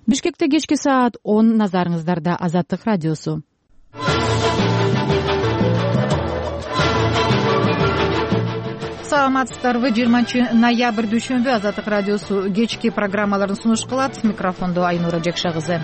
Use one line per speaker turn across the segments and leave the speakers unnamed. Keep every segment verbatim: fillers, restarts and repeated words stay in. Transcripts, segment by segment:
Бишкекте кечки саат он, назарыңыздарда Азаттык радиосу. Саламатсыздарбы? жыйырманчы ноябрь дүйшөмбү Азаттык радиосу кечки программаларын сунуш кылат. Микрофондо Айнура Жекша кызы.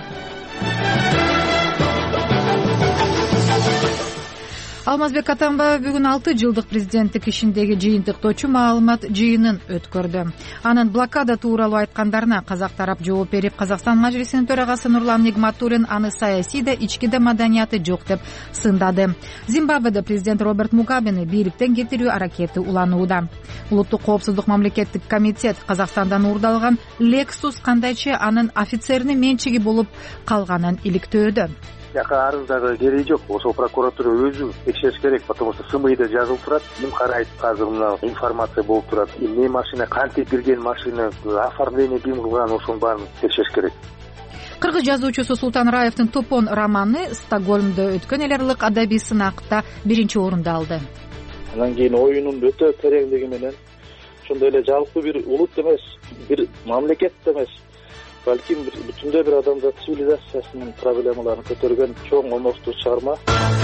Алмазбек Атамбаев бүгүн алты жылдык президенттик ишиндеги жыйынтыктоочу маалымат жыйынын өткөрдү. Анын блокада тууралуу айткандарына казак тарап жооп берип, Казакстан Мажлисинин төрагасы Нурлан Нигматуллин аны саясий да, ички да маданияты жок деп сындады. Зимбабведе президент Роберт Мугабени бийликтен кетирүү аракети уланууда. Улуттук коопсуздук мамлекеттик комитет Казакстандан уурдалган Lexus кандайчы анын офицеринин менчиги болуп калганын иликтөөдө.
Жака арыздагы кереги жок. Ошо прокуратура өзү текшериш керек, потому что СМИда жазылып турат. Ким карайт, азыр мына информация болуп турат. Эмне машина, кантип кирген машина, оформление ким кылган, ошонун баарын текшериш керек.
Кыргыз жазуучусу Султан Раевдин Топон романы Стокгольмдо өткөн эл аралык адабий сынакта биринчи орунду алды.
Анан кийин оюнун өтө тереңдиги менен ошондой эле жалпы бир улут эмес, бир мамлекет эмес, балким бүтүндөй бир адамзат цивилизациясынын проблемаларын көтөргөн чоң омостуу чыгарма.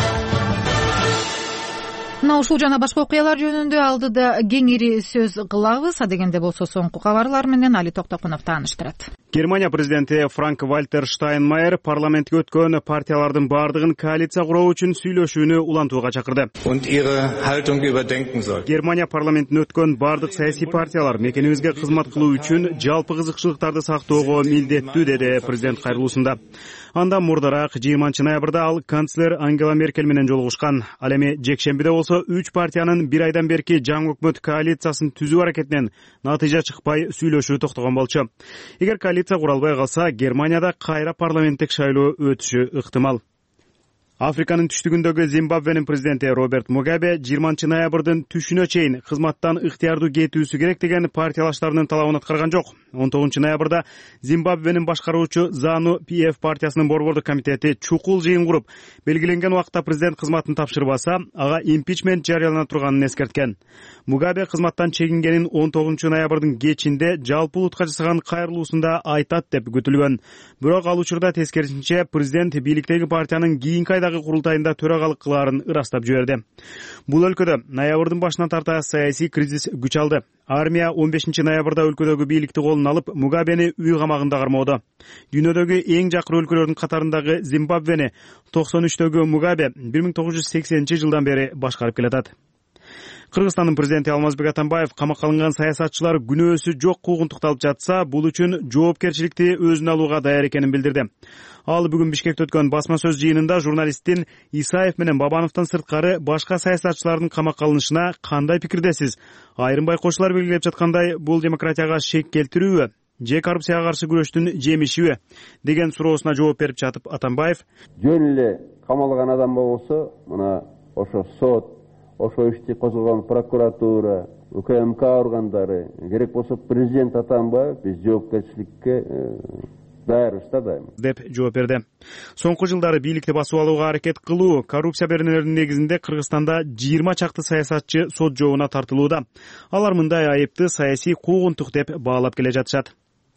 Мына ушул жана башка окуялар жөнүндө алдыда кеңири сөз кылабыз. Адегенде болсо соңку кабарлар менен Али Токтокунов тааныштырат.
Германия президенти Франк Вальтер Штайнмайер парламентке өткөн партиялардын бардыгын коалиция куруу үчүн сүйлөшүүнү улантууга чакырды. Германия парламентине өткөн бардык саясий партиялар мекенибизге кызмат кылуу үчүн жалпы кызыкчылыктарды сактоого милдеттүү, деди президент кайрылуусунда. Анда мурдараак жыйырманчы ноябрда ал канцлер Ангела Меркель менен жолугушкан. Ал эми жекшембиде болсо үч партиянын бир айдан берки жаңы өкмөт коалициясын түзүү аракетинен натыйжа чыкпай сүйлөшүү токтогон болчу. Эгер коалиция куралбай калса, Германияда кайра парламенттик шайлоо өтүшү ыктымал. Африканын түштүгүндөгү Зимбабвенин президенти Роберт Мугабе жыйырманчы ноябрдын түшүнө чейин кызматтан ыктыярдуу кетүүсү керек деген партиялаштарынын талабын аткарган жок. он тогузунчу ноябрда Зимбабвенин башкаруучу Зану пи эф партиясынын борбордук комитети чукул жыйын куруп, белгиленген убакта президент кызматын тапшырбаса, ага импичмент жарыялана турганын эскерткен. Мугабе кызматтан чегингенин он тогузунчу ноябрдын кечинде жалпы улутка жасаган кайрылуусунда айтат деп күтүлгөн. Бирок ал учурда тескерисинче президент бийликтеги партиянын кийинки айдагы курултайында төрагалык кылаарын ырастап жиберди. Бул өлкөдө ноябрдын башынан тарта саясий кризис күч алды. Армия он бешинчи ноябрда өлкөдөгү бийликти колуна алып, Мугабени үй камагында кармоодо. Дүйнөдөгү эң жакыр өлкөлөрдүн катарындагы Зимбабвени токсон үчтөгү Мугабе бир миң тогуз жүз сексенинчи жылдан бери башкарып келатат. Кыргызстандын президенти Алмазбек Атамбаев камакка алынган саясатчылар күнөөсү жок куугунтукталып жатса, бул үчүн жоопкерчиликти өзүнө алууга даяр экенин билдирди. Ал бүгүн Бишкекте өткөн басма сөз жыйынында журналисттин Исаев менен Бабановдон сырткары башка саясатчылардын камакка алынышына кандай пикирдесиз? Айрым байкоочулар белгилеп жаткандай, бул демократияга шек келтирүүбү же коррупцияга каршы күрөштүн жемишиби деген суроосуна жооп берип жатып Атамбаев:
жөн эле камалган адам болсо, мына ошо сот, ошо ишти козгогон прокуратура, УКМК органдары, керек болсо президент Атамбаев биз жоопкерчиликке даярбыз да дайыма
деп жооп берди. Соңку жылдары бийликти басып алууга аракет кылуу, коррупция беренелеринин негизинде Кыргызстанда жыйырма чакты саясатчы сот жообуна тартылууда. Алар мындай айыпты саясий куугунтук деп баалап келе жатышат.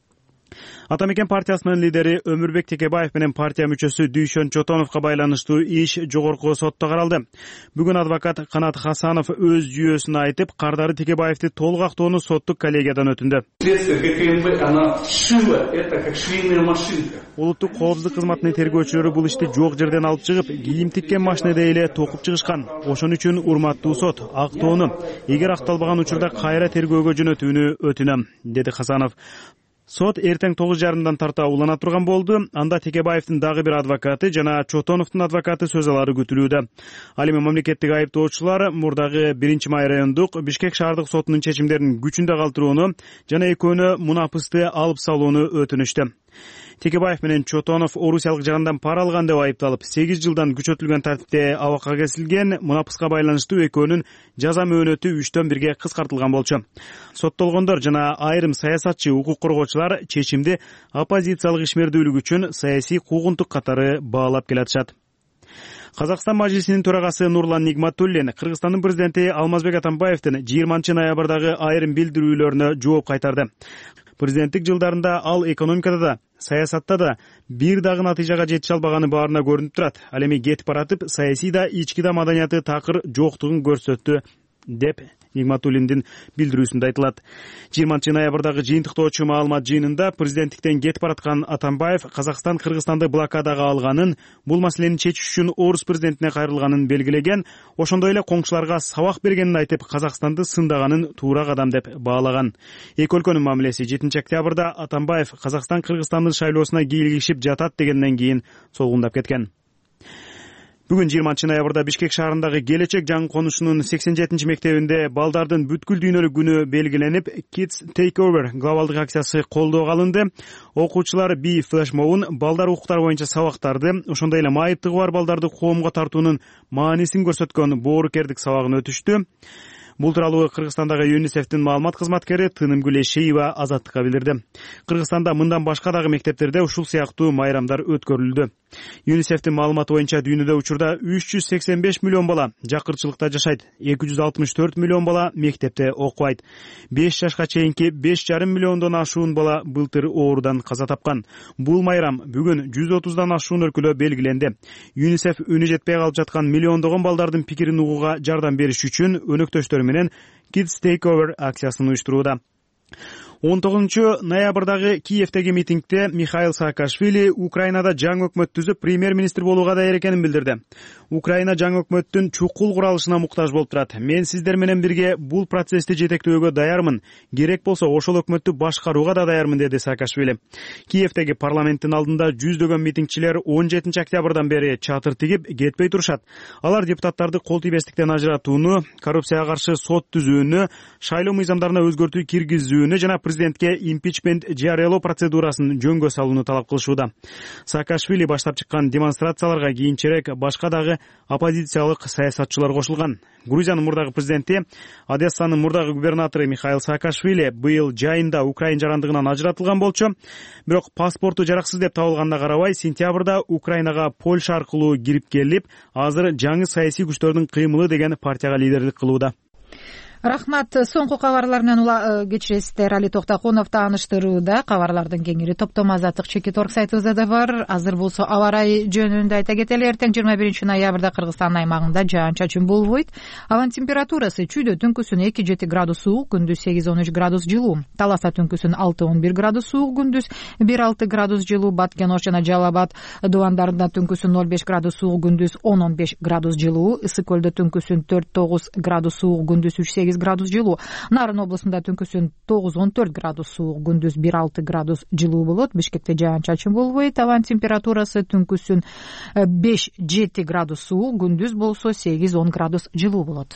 Ата мекен партиясынын лидери Өмүрбек Текебаев менен партия мүчөсү Дүйшөн Чотоновго байланыштуу иш жогорку сотто каралды. Бүгүн адвокат Канат Хасанов өз жүйөсүн айтып, кардары Текебаевди толук актоону соттук коллегиядан өтүндү. Улуттук коопсуздук кызматынын тергөөчүлөрү бул ишти жок жерден алып чыгып, кийим тиккен машинеде эле токуп чыгышкан. Ошон үчүн урматтуу сот, актоону эгер акталбаган учурда кайра тергөөгө жөнөтүүнү өтүнөм, деди Хасанов. Сот эртең тогуз жарымдан тарта улана турган болду. Анда Текебаевдин дагы бир адвокаты жана Чотоновдун адвокаты сөз алары күтүлүүдө. Ал эми мамлекеттик айыптоочулар мурдагы биринчи май райондук Бишкек шаардык сотунун чечимдерин күчүндө калтырууну жана экөөнү мунапысты алып салууну өтүнүштү. Текебаев менен Чотонов орусиялык жагынан пара алган деп айыпталып, сегиз жылдан күчөтүлгөн тартипте абакка кесилген. Мунапыска байланыштуу экөөнүн жаза мөөнөтү үчтөн бирге кыскартылган болчу. Соттолгондор жана айрым саясатчы, укук коргоочулар чечимди оппозициялык ишмердүүлүк үчүн саясий куугунтук катары баалап келатышат. Казакстан Мажлисинин төрагасы Нурлан Нигматуллин Кыргызстандын президенти Алмазбек Атамбаевдин жыйырманчы ноябрдагы айрым билдирүүлөрүнө жооп кайтарды. Президенттик жылдарында ал экономикада да, саясатта да бир дагы натыйжага жетише албаганы баарына көрүнүп турат. Ал эми кетип баратып, саясий да, ички да маданияты такыр жоктугун көрсөттү деп Нигматуллиндин билдирүүсүндө айтылат. жыйырманчы ноябрдагы жыйынтыктоочу маалымат жыйынында президенттиктен кетип бараткан Атамбаев Казакстан Кыргызстанды блокадага алганын, бул маселени чечиш үчүн орус президентине кайрылганын белгилеген, ошондой эле коңшуларга сабак бергенин айтып, Казакстанды сындаганын туура кадам деп баалаган. Эки өлкөнүн мамилеси жетинчи октябрда Атамбаев Казакстан Кыргызстандын шайлоосуна кийлигишип жатат дегенден кийин солгундап кеткен. Бүгүн жыйырманчы ноябрда Бишкек шаарындагы Келечек жаңы конушунун сексен жетинчи мектебинде балдардын бүткүл дүйнөлүк күнү белгиленип, Kids Takeover глобалдык акциясы колдоого алынды. Окуучулар би флешмобун, балдар укуктары боюнча сабактарды, ошондой эле майыптыгы бар балдарды коомго тартуунун маанисин көрсөткөн боорукердик сабагын өтүштү. Бул тууралуу Кыргызстандагы ЮНИСЕФтин маалымат кызматкери Тынымгүл Эшеева Азаттыкка билдирди. Кыргызстанда мындан башка дагы мектептерде ушул сыяктуу майрамдар өткөрүлдү. ЮНИСЕФтин маалыматы боюнча дүйнөдө учурда үч жүз сексен беш миллион бала жакырчылыкта жашайт, эки жүз алтымыш төрт миллион бала мектепте окубайт. беш жашка чейинки беш жарым миллиондон ашуун бала былтыр оорудан каза тапкан. Бул майрам бүгүн жүз отуздан ашуун өлкөдө белгиленди. ЮНИСЕФ үнү жетпей калып жаткан миллиондогон балдардын пикирин угууга жардам бериш үчүн өнөктөштөрү менен Kids Takeover акциясын уюштурууда. он тогузунчу ноябрдагы Киевдеги митингде Михаил Саакашвили Украинада жаңы өкмөт түзүп премьер-министр болууга даяр экенин билдирди. Украина жаңы өкмөттүн чукул куралышына муктаж болуп турат. Мен сиздер менен бирге бул процессти жетектөөгө даярмын. Керек болсо ошол өкмөттү башкарууга да даярмын, деди Саакашвили. Киевдеги парламенттин алдында жүздөгөн митингчилер он жетинчи октябрдан бери чатыр тигип кетпей турушат. Алар депутаттарды кол тийбестиктен ажыратууну, коррупцияга каршы сот түзүүнү, шайлоо мыйзамдарына өзгөртүү киргизүүнү жана президентке импичмент жарыялоо процедурасын жөнгө салууну талап кылышууда. Саакашвили баштап чыккан демонстрацияларга кийинчерээк башка дагы оппозициялык саясатчылар кошулган. Грузиянын мурдагы президенти, Одессанын мурдагы губернатору Михаил Саакашвили быйыл жайында Украин жарандыгынан ажыратылган болчу. Бирок паспорту жараксыз деп табылганына карабай, сентябрда Украинага Польша аркылуу кирип келип, азыр жаңы саясий күчтөрдүн кыймылы деген партияга лидерлик кылууда.
Рахмат. Соңку кабарлар менен ула кечиресиздер. Али Токтакунов тааныштырууда. Кабарлардын кеңири топтома Азаттык чекит орг сайтыбызда да бар. Азыр болсо аба ырайы жөнүндө айта кетели. Эртең жыйырма биринчи ноябрда Кыргызстан аймагында жаан-чачын болбойт. Абанын температурасы чүйдө түнкүсүн эки жети градус суук, күндүз сегиз он үч градус жылуу. Таласта түнкүсүн алты он бир градус суук, күндүз бир алты градус жылуу. Баткен Ош жана Жалал Абад дубандарында түнкүсүн ноль беш градус суук, күндүз он он беш градус жылуу. Ысык көлдө түнкүсүн төрт тогуз градус суук, күндүз үч сегиз градус жылуу. Нарын облусунда түнкүсүн тогуз он төрт градус суук, күндүз бир алты градус жылуу болот. Бишкекте жаан-чачын болбойт. Абанын температурасы түнкүсүн беш жети градус суук, күндүз болсо сегиз он градус жылуу болот.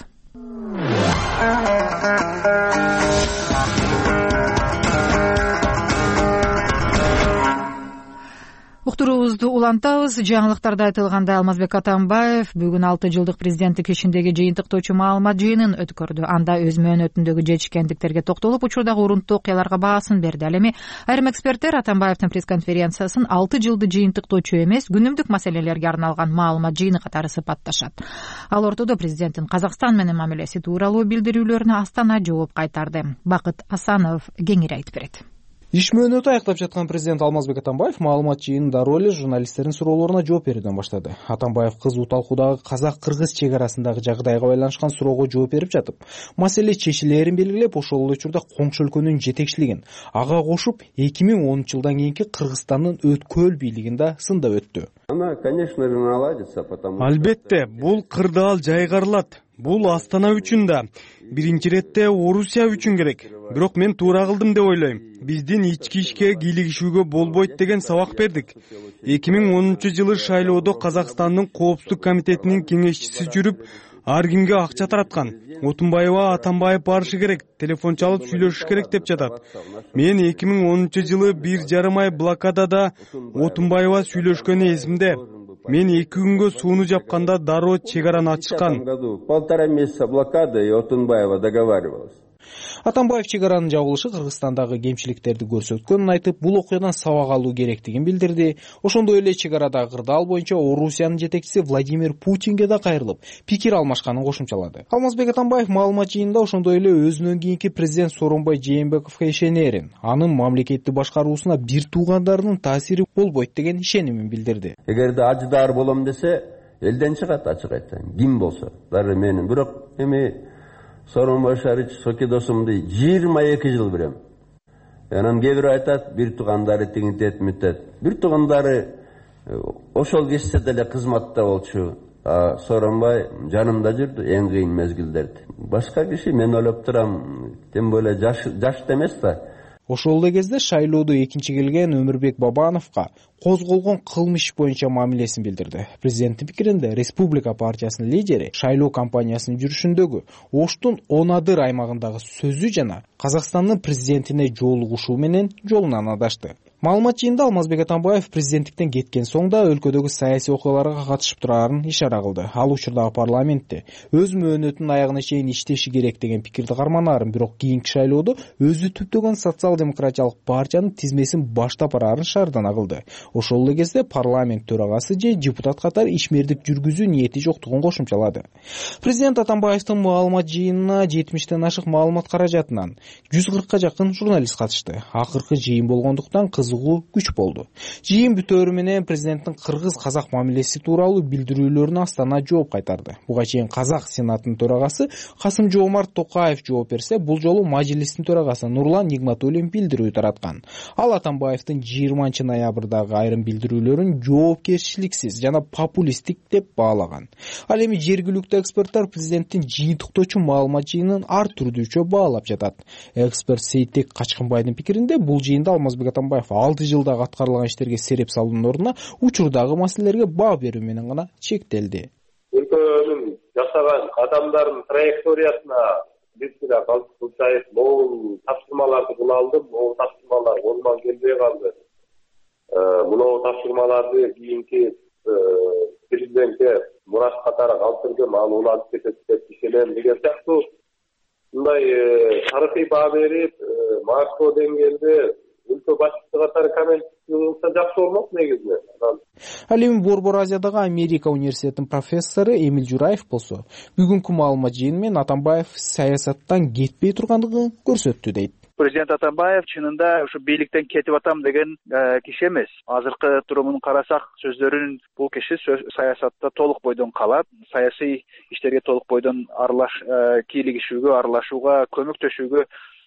Уктуруубузду улантабыз. Жаңылыктарда айтылгандай, Алмазбек Атамбаев бүгүн алты жылдык президенттик ишиндеги жыйынтыктоочу маалымат жыйынын өткөрдү. Анда өз мөөнөтүндөгү жетишкендиктерге токтолуп, учурдагы урунттуу окуяларга баасын берди. Ал эми айрым эксперттер Атамбаевдин пресс-конференциясын алты жылды жыйынтыктоочу эмес, күнүмдүк маселелерге арналган маалымат жыйыны катары сыпатташат. Ал ортодо президенттин Казакстан менен мамилеси тууралуу билдирүүлөрүнө Астана жооп кайтарды. Бакыт Асанов кеңири айтып берет.
Иш мөөнөтү аякта жаткан президент Алмазбек Атамбаев маалымат жыйынында роли журналисттердин суроолоруна жооп берүүдөн баштады. Атамбаев кызуу талкуудагы казак-кыргыз чек арасындагы жагдайга байланышкан суроого жооп берип жатып, маселе чечилээрин белгилеп, ошол эле учурда коңшу өлкөнүн жетекчилигин ага кошуп, эки миң онунчу жылдан кийинки Кыргызстандын өткөл бийлигин да сындап өттү.
Она, конечно же, наладится, потому что...
Албетте, бул кырдаал жайгарылат. Бул Астана үчүн да, биринчи иретте Орусия үчүн керек. Бирок мен туура кылдым деп ойлойм. Биздин ички ишке кийлигишүүгө болбойт деген сабак бердик. эки миң онунчу жылы шайлоодо Казакстандын коопсуздук комитетинин кеңешчиси жүрүп, ар кимге акча тараткан. Отунбаева Атамбаев барышы керек, телефон чалып сүйлөшүш керек деп жатат. Мен эки миң онунчу жылы бир жарым ай блокадада Отунбаева сүйлөшкөнү эсимде. Мен эки күнгө сууну жапканда дароо чек араны ачышкан.
Полтора месяца блокады, и Отунбаева договаривалась.
Атамбаев чек аранын жабылышы Кыргызстандагы кемчиликтерди көрсөткөнүн айтып, бул окуядан сабак алуу керектигин билдирди. Ошондой эле чек арадагы кырдаал боюнча Орусиянын жетекчиси Владимир Путинге да кайрылып, пикир алмашканын кошумчалады. Алмазбек Атамбаев маалымат жыйынында ошондой эле өзүнөн кийинки президент Сооронбай Жээнбековго ишенерин, анын мамлекетти башкаруусуна бир туугандарынын таасири болбойт деген ишенимин билдирди.
Эгерде ажыдаар болом десе, элден чыгат, ачык айтсам, ким болсо. Дары менин, бирок эми Сооронбай Шарич Сокедосумду жыйырма эки жыл билем. Анан кээ бирөө айтат, бир туугандары тигинтет мүтет. Бир туугандары ошол кечсе деле кызматта болчу. Сооронбай жанымда жүрдү эң кыйын мезгилдерде. Башка киши мен ойлоп турам, тем более жаш жаш эмес да.
Ошол эле кезде шайлоодо экинчи келген Өмүрбек Бабановго козголгон кылмыш боюнча мамилесин билдирди. Президенттин пикиринде Республика партиясынын лидери шайлоо кампаниясынын жүрүшүндөгү Оштун Онадыр аймагындагы сөзү жана Казакстандын президентине жолугушуу менен жолунан адашты. Маалымат жыйында Алмазбек Атамбаев президенттиктен кеткен соң да өлкөдөгү саясий окуяларга катышып турарын ишара кылды. Ал учурдагы парламентте өз мөөнөтүнүн аягына чейин иштеши керек деген пикирди карманаарын, бирок кийинки шайлоодо өзү түптөгөн социал-демократиялык партиянын тизмесин баштап бараарын шаардана кылды. Ошол эле кезде парламент төрагасы же депутат катары ишмердик жүргүзүү ниети жоктугун кошумчалады. Президент Атамбаевдин маалымат жыйынына жетимиштен ашык маалымат каражатынан жүз кыркка жакын журналист катышты. Акыркы жыйын болгондуктан кызыгуу күч болду. Жыйын бүтөөрү менен президенттин кыргыз-казак мамилеси тууралуу билдирүүлөрүнө Астана жооп кайтарды. Буга чейин Казак Сенатынын төрагасы Касым-Жоомарт Токаев жооп берсе, бул жолу Мажилистин төрагасы Нурлан Нигматуллин билдирүү тараткан. Ал Атамбаевдин жыйырманчы ноябрдагы айрым билдирүүлөрүн жоопкерчиликсиз жана популисттик деп баалаган. Ал эми жергиликтүү эксперттер президенттин жыйынтыктоочу маалымат жыйынын ар түрдүүчө баалап жатат. Эксперт Сейтек Качкынбайдын пикиринде, бул жыйында Алмазбек Атамбаев алты жылдагы аткарылган иштерге сереп салуунун ордуна учурдагы маселелерге баа берүү менен гана чектелди.
Өлкөнүн жасаган кадамдардын траекториясына биз деле калышайык, могул тапшырмаларды кыла алдым, могул тапшырмалар колунан келбей калды. Мынау тапшырмаларды кийинки президентке мурас катары калтырдым, ал улантып кетет деп ишенем деген сыяктуу мындай тарыхый баа берип, макро деңгээлде өлкө башчысы катары коммент кылса жакшы болмок негизинен.
Ал эми Борбор Азиядагы Америка университетинин профессору Эмил Жураев болсо, бүгүнкү маалымат жыйыны менен Атамбаев саясаттан кетпей тургандыгын көрсөттү дейт.
Президент Атамбаев чынында ушу бийликтен кетип атам деген киши эмес. Азыркы турумун карасак, сөздөрүн бул киши саясатта толук бойдон калат, саясий иштерге толук бойдон аралаш кийлигишүүгө, аралашууга, көмөктөшүүгө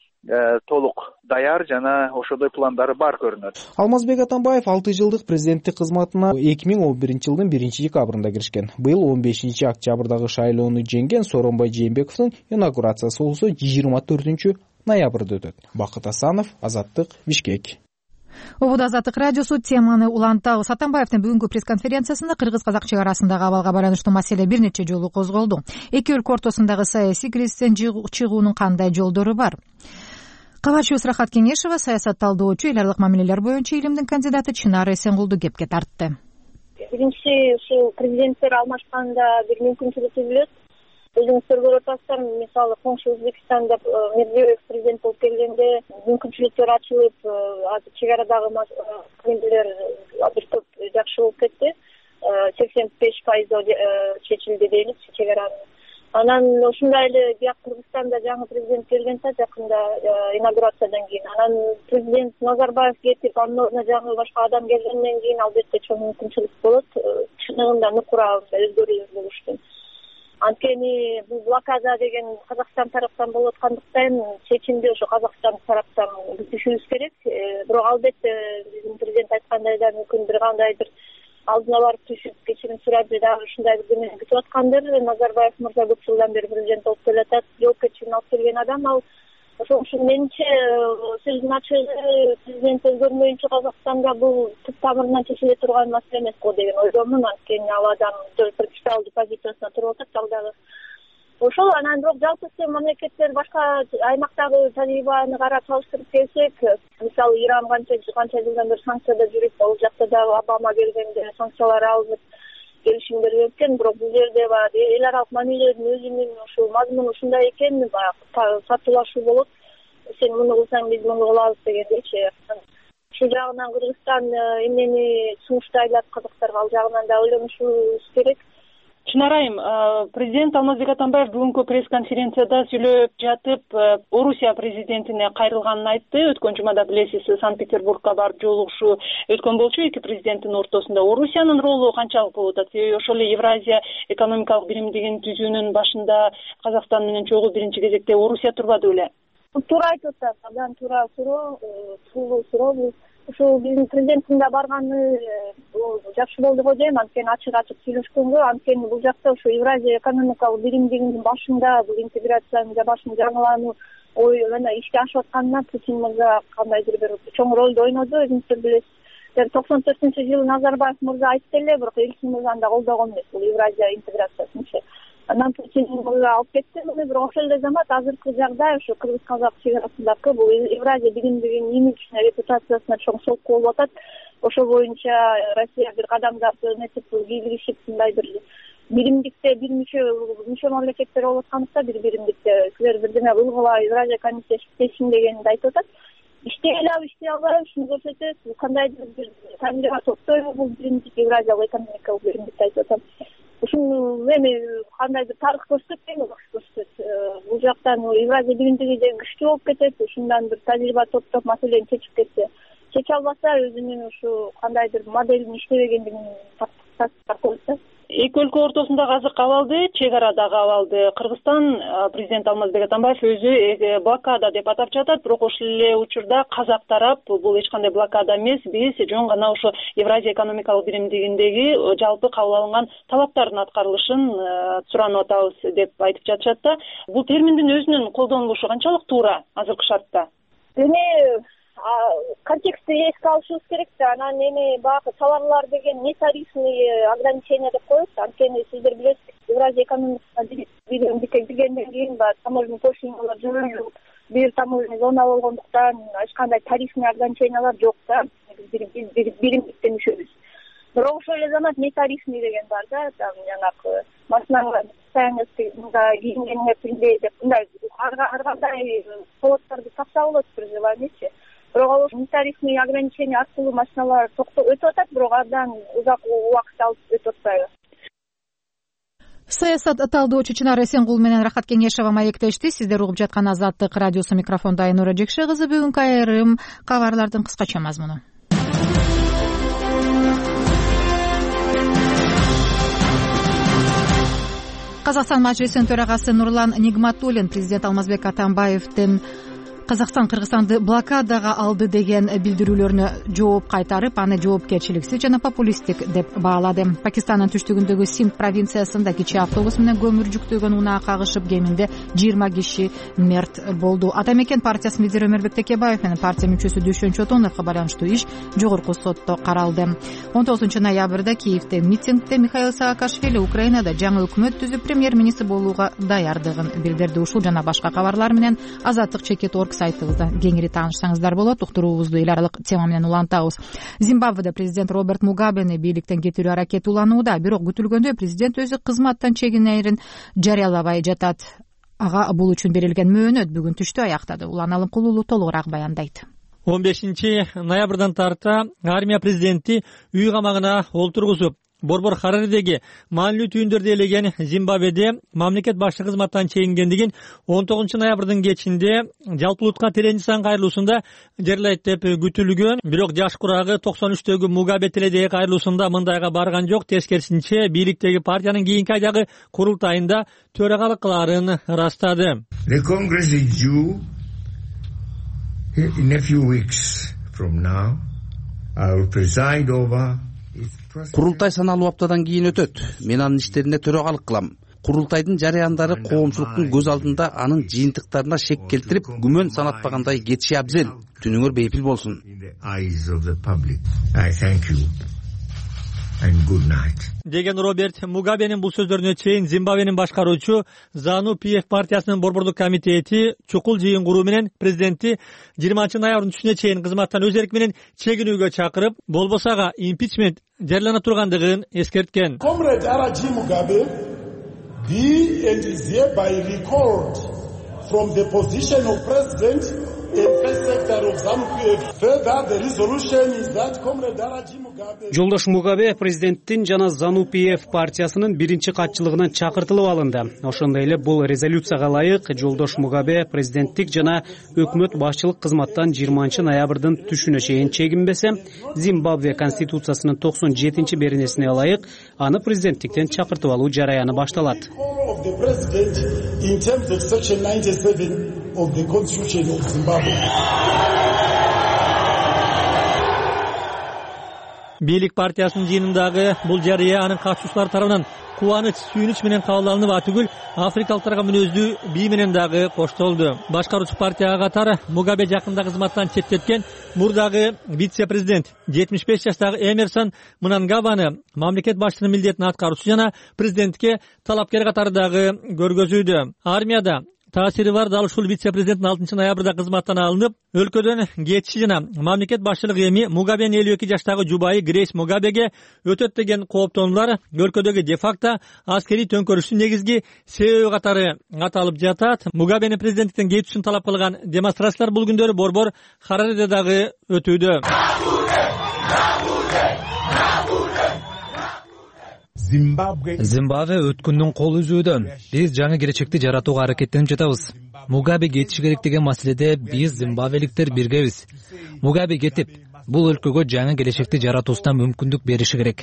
толук даяр жана ошондой пландары бар көрүнөт.
Алмазбек Атамбаев алты жылдык президенттик кызматына эки миң он биринчи жылдын биринчи декабрында киришкен. Быйыл он бешинчи октябрдагы шайлоону жеңген Сооронбай Жээнбековдун инаугурациясы болсо жыйырма төртүнчү ноябрда өтөт. Бакыт Асанов, Азаттык, Бишкек.
Обуд Азаттык радиосу теманы улантабыз. Атамбаевдин бүгүнкү пресс-конференциясында кыргыз-казак чек арасындагы абалга байланыштуу маселе бир нече жолу козголду. Эки өлкө ортосундагы саясий кризистен чыгуунун кандай жолдору бар? Кабарчыбыз Рахат Кеңешова саясат талдоочу, эл аралык мамилелер боюнча илимдин кандидаты Чынар Эсенгулду кепке тартты.
Биринчи, ушу президенттер алмашканда бир мүмкүнчүлүк түзүлөт. Өзүңүздөр көрүп атасыздар, мисалы коңшу Өзбекстанда Мирзиёев президент болуп келгенде мүмкүнчүлүктөр ачылып, азыр чек арадагы маселелер бир топ жакшы болуп кетти. сексен беш пайыз чечилди дейли чек аранын. Анан ушундай эле бияк Кыргызстанда жаңы президент келген да жакында инаугурациядан кийин. Анан президент Назарбаев кетип, анын ордуна жаңы башка адам келгенден кийин албетте чоң мүмкүнчүлүк болот. Чыныгында нукура өзгөрүүлөр болушту. Анткени бул блокада деген Казакстан тараптан болуп аткандыктан чечимди ошо Казакстан тараптан күтүшүбүз керек. Бирок албетте биздин президент айткандай да мүмкүн бир кандайдыр алдына барып түшүп кечирим сурап дагы ушундай бир күнү күтүп аткандыр. Назарбаев мырза көп жылдан бери президент болуп келатат, жоопкерчилигин алып келген адам. Ал ошон үчүн менимче сөздүн ачыгы президент өзгөрмөйүнчө Казакстанда бул түп тамырынан чечиле турган маселе эмес го деген ойдомун. Анткени ал адам принципиалдуу позициясына туруп атат ал дагы. Ошол анан бирок жалпы мамлекеттер башка аймактагы тажрыйбаны карап салыштырып келсек, мисалы Иран канча канча жылдан бери санкцияда жүрүп, ал жакта дагы Обама келгенде санкциялар алынып, келишимдер өткөн, бирок бул жерде баягы эл аралык мамилелердин өзүнүн ушул мазмуну ушундай экен, баягы сатылашуу болот. Сен муну кылсаң биз муну кылабыз дегендейчи. Ушул жагынан Кыргызстан эмнени сунуштайлат казактарга, ал жагынан да ойлонушубуз керек.
Чынар айым, президент Алмазбек Атамбаев бүгүнкү пресс-конференцияда сүйлөп жатып, Орусия президентине кайрылганын айтты. Өткөн жумада билесиз, Санкт-Петербургка барып жолугушуу өткөн болчу эки президенттин ортосунда. Орусиянын ролу канчалык болуп атат? Себеби ошол эле Евразия экономикалык биримдигин түзүүнүн башында Казакстан менен чогуу биринчи кезекте Орусия турбады беле?
Туура айтып атат, абдан туура суроо, туулуу суроо. Ушул биздин президенттин да барганы жакшы болду го дейм, анткени ачык-ачык сүйлөшкөнгө, анткени бул жакта ушу Евразия экономикалык биримдигинин башында бул интеграциянын жабашын жаңылануу ой мына ишке ашып атканына Путин мырза кандайдыр бир чоң ролду ойноду. Өзүңүздөр билесиз, токсон төртүнчү жылы Назарбаев мырза айтты эле, бирок Элчин мырзаны да колдогон эмес бул Евразия интеграциясын. Анан Путин мырза алып кетти муну, бирок ошол эле замат азыркы жагдай ушу кыргыз-казак чек арасындагы бул Евразия биримдигинин имиджине, репутациясына чоң солку болуп атат. Ошол боюнча Россия бир кадамдарды нетип кийлигишип, мындайдыр биримдикте бир мүчө мүчө мамлекеттер болуп аткандыкта бир биримдикте силер бирдеме кылгыла, Евразия комиссиясы иштесин дегенди айтып атат. Иштей алабы, иштей албайбы, ушуну көрсөтөт. Кандайдыр бир тажрыйба топтойбу бул биримдик, Евразиялык экономикалык биримдикти айтып атам. Ушуну эми кандайдыр тарых көрсөтпөйбү, көрсөтөт. Бул жактан Евразия биримдиги же күчтүү болуп кетет, ушундан бир тажрыйба топтоп маселени чечип кетсе. Чече албаса өзүнүн ушу кандайдыр моделин иштебегендигин тартып.
Эки өлкө ортосундагы азыркы абалды, чек арадагы абалды Кыргызстан президент Алмазбек Атамбаев өзү блокада деп атап жатат, бирок ошол эле учурда казак тарап бул эч кандай блокада эмес, биз жөн гана ошо Евразия экономикалык биримдигиндеги жалпы кабыл алынган талаптардын аткарылышын суранып атабыз деп айтып жатышат да. Бул терминдин өзүнүн колдонулушу канчалык туура азыркы шартта?
Эми контекстти эске алышыбыз керек да. Анан эми баягы товарлар деген нетарифный ограничения деп коет. Анткени сиздер билесиз, Евразия экономикалык биримдикке киргенден кийин баягы таможенный пошлиналар жөнөйүп, бир таможенный зона болгондуктан эч кандай тарифный ограничениялар жок да. Биз биримдикте мүчөбүз. Бирок ошол эле замат нетарифный деген бар да. Там жанагы машиналар саңызда кийингениңер тилдей деп мындай ар кандай поводдорду тапса болот бир желаниечи. Бирок ал нетарифный ограничение аркылуу машиналар өтүп атат, бирок абдан узак убакыт алып өтүп атпайбы.
Саясат талдоочу Чынар Эсенгул менен Рахат Кеңешова маектешти. Сиздер угуп жаткан Азаттык радиосу, микрофондо Айнура Жекше кызы. Бүгүнкү айрым кабарлардын кыскача мазмуну. Казакстан Мажлисинин төрагасы Нурлан Нигматуллин президент Алмазбек Атамбаевдин Казакстан Кыргызстанды блокадага алды деген билдирүүлөрүнө жооп кайтарып, аны жоопкерчиликсиз жана популисттик деп баалады. Пакистандын түштүгүндөгү Синд провинциясында кичи автобус менен көмүр жүктөгөн унаа кагышып, кеминде жыйырма киши мерт болду. Ата мекен партиясынын лидери Өмөрбек Текебаев менен партия мүчөсү Дүйшөн Чотоновго байланыштуу иш жогорку сотто каралды. он тогузунчу ноябрда Киевде митингде Михаил Саакашвили Украинада жаңы өкмөт түзүп премьер-министр болууга даярдыгын билдирди. Ушул жана башка кабарлар менен Азаттык чекит орг сайтыбызда кеңири таанышсаңыздар болот. Уктуруубузду эл аралык тема менен улантабыз. Зимбабведе президент Роберт Мугабени бийликтен кетирүү аракети уланууда, бирок күтүлгөндөй президент өзү кызматтан чегинерин жарыялабай жатат. Ага бул үчүн берилген мөөнөт бүгүн түштө аяктады. Улан Алымкулуулу толугураак баяндайт.
он бешинчи ноябрдан тарта армия президенти үй камагына олтургузуп, Борбор Хараридеги маанилүү түйүндөрдү ээлеген Зимбабведе мамлекет башчы кызматтан чегингендигин он тогузунчу ноябрдын кечинде жалпы улутка телеинсан кайрылуусунда жарыялайт деп күтүлгөн. Бирок жаш курагы токсон үчтөгү Мугабе теледеги кайрылуусунда мындайга барган жок. Тескерисинче бийликтеги партиянын кийинки айдагы курултайында төрагалык кылаарын ырастады.
The Congress is due in a few weeks from now. I will preside over.
Курултай саналуу аптадан кийин өтөт. Мен анын иштерине төрагалык кылам. Курултайдын жарыяндары коомчулуктун көз алдында анын жыйынтыктарына шек келтирип, күмөн санатпагандай кетиши абзел. Түнүңөр бейпил болсун.
and good night
деген Роберт Мугабенин бул сөздөрүнө чейин Зимбабвенин башкаруучу Зану пи эф партиясынын борбордук комитети чукул жыйын куруу менен президентти жыйырманчы ноябрдын түшүнө чейин кызматтан өз эрки менен чегинүүгө чакырып, болбосо ага импичмент жарыялана тургандыгын эскерткен.
Comrade Araji Mugabe be and is hereby recalled from the position of president and first secretary of ZANU P F. Further, the resolution is that Comrade Araji Mugabe
Жолдош Мугабе президенттин жана ZANU P F партиясынын биринчи катчылыгынан чакыртылып алынды. Ошондой эле бул резолюцияга ылайык Жолдош Мугабе президенттик жана өкмөт башчылык кызматтан жыйырманчы ноябрдын түшүнө чейин чегинбесе, Зимбабве конституциясынын токсон жетинчи беренесине ылайык аны президенттиктен чакыртып алуу жараяны башталат.
of the president in terms of section ninety-seven of the constitution of Zimbabwe.
Бийлик партиясынын жыйынындагы бул жарыя анын катчуучулары тарабынан кубаныч, сүйүнүч менен кабыл алынып, атүгүл африкалыктарга мүнөздүү бий менен дагы коштолду. Башкаруучу партияга катары Мугабе жакында кызматтан четтеткен мурдагы вице-президент жетимиш беш жаштагы Эмерсон Мнангабаны мамлекет башчысынын милдетин аткаруучу жана президентке талапкер катары дагы көргөзүүдө. Армияда таасири бар дал ушул вице-президенттин алтынчы ноябрда кызматтан алынып, өлкөдөн кетиши жана мамлекет башчылык эми Мугабенин элүү эки жаштагы жубайы Грейс Мугабеге өтөт деген кооптонуулар өлкөдөгү де-факто аскерий төңкөрүштүн негизги себеби катары аталып жатат. Мугабенин президенттиктен кетишин талап кылган демонстрациялар бул күндөрү борбор Харареде дагы өтүүдө.
Зимбабве өткүндүн кол үзүүдө. Биз жаңы келечекти жаратууга аракеттенип жатабыз. Мугабе кетиши керек деген маселеде биз зимбабвеликтер биргебиз. Мугабе кетип, бул өлкөгө жаңы келечекти жаратуусуна мүмкүндүк бериши керек.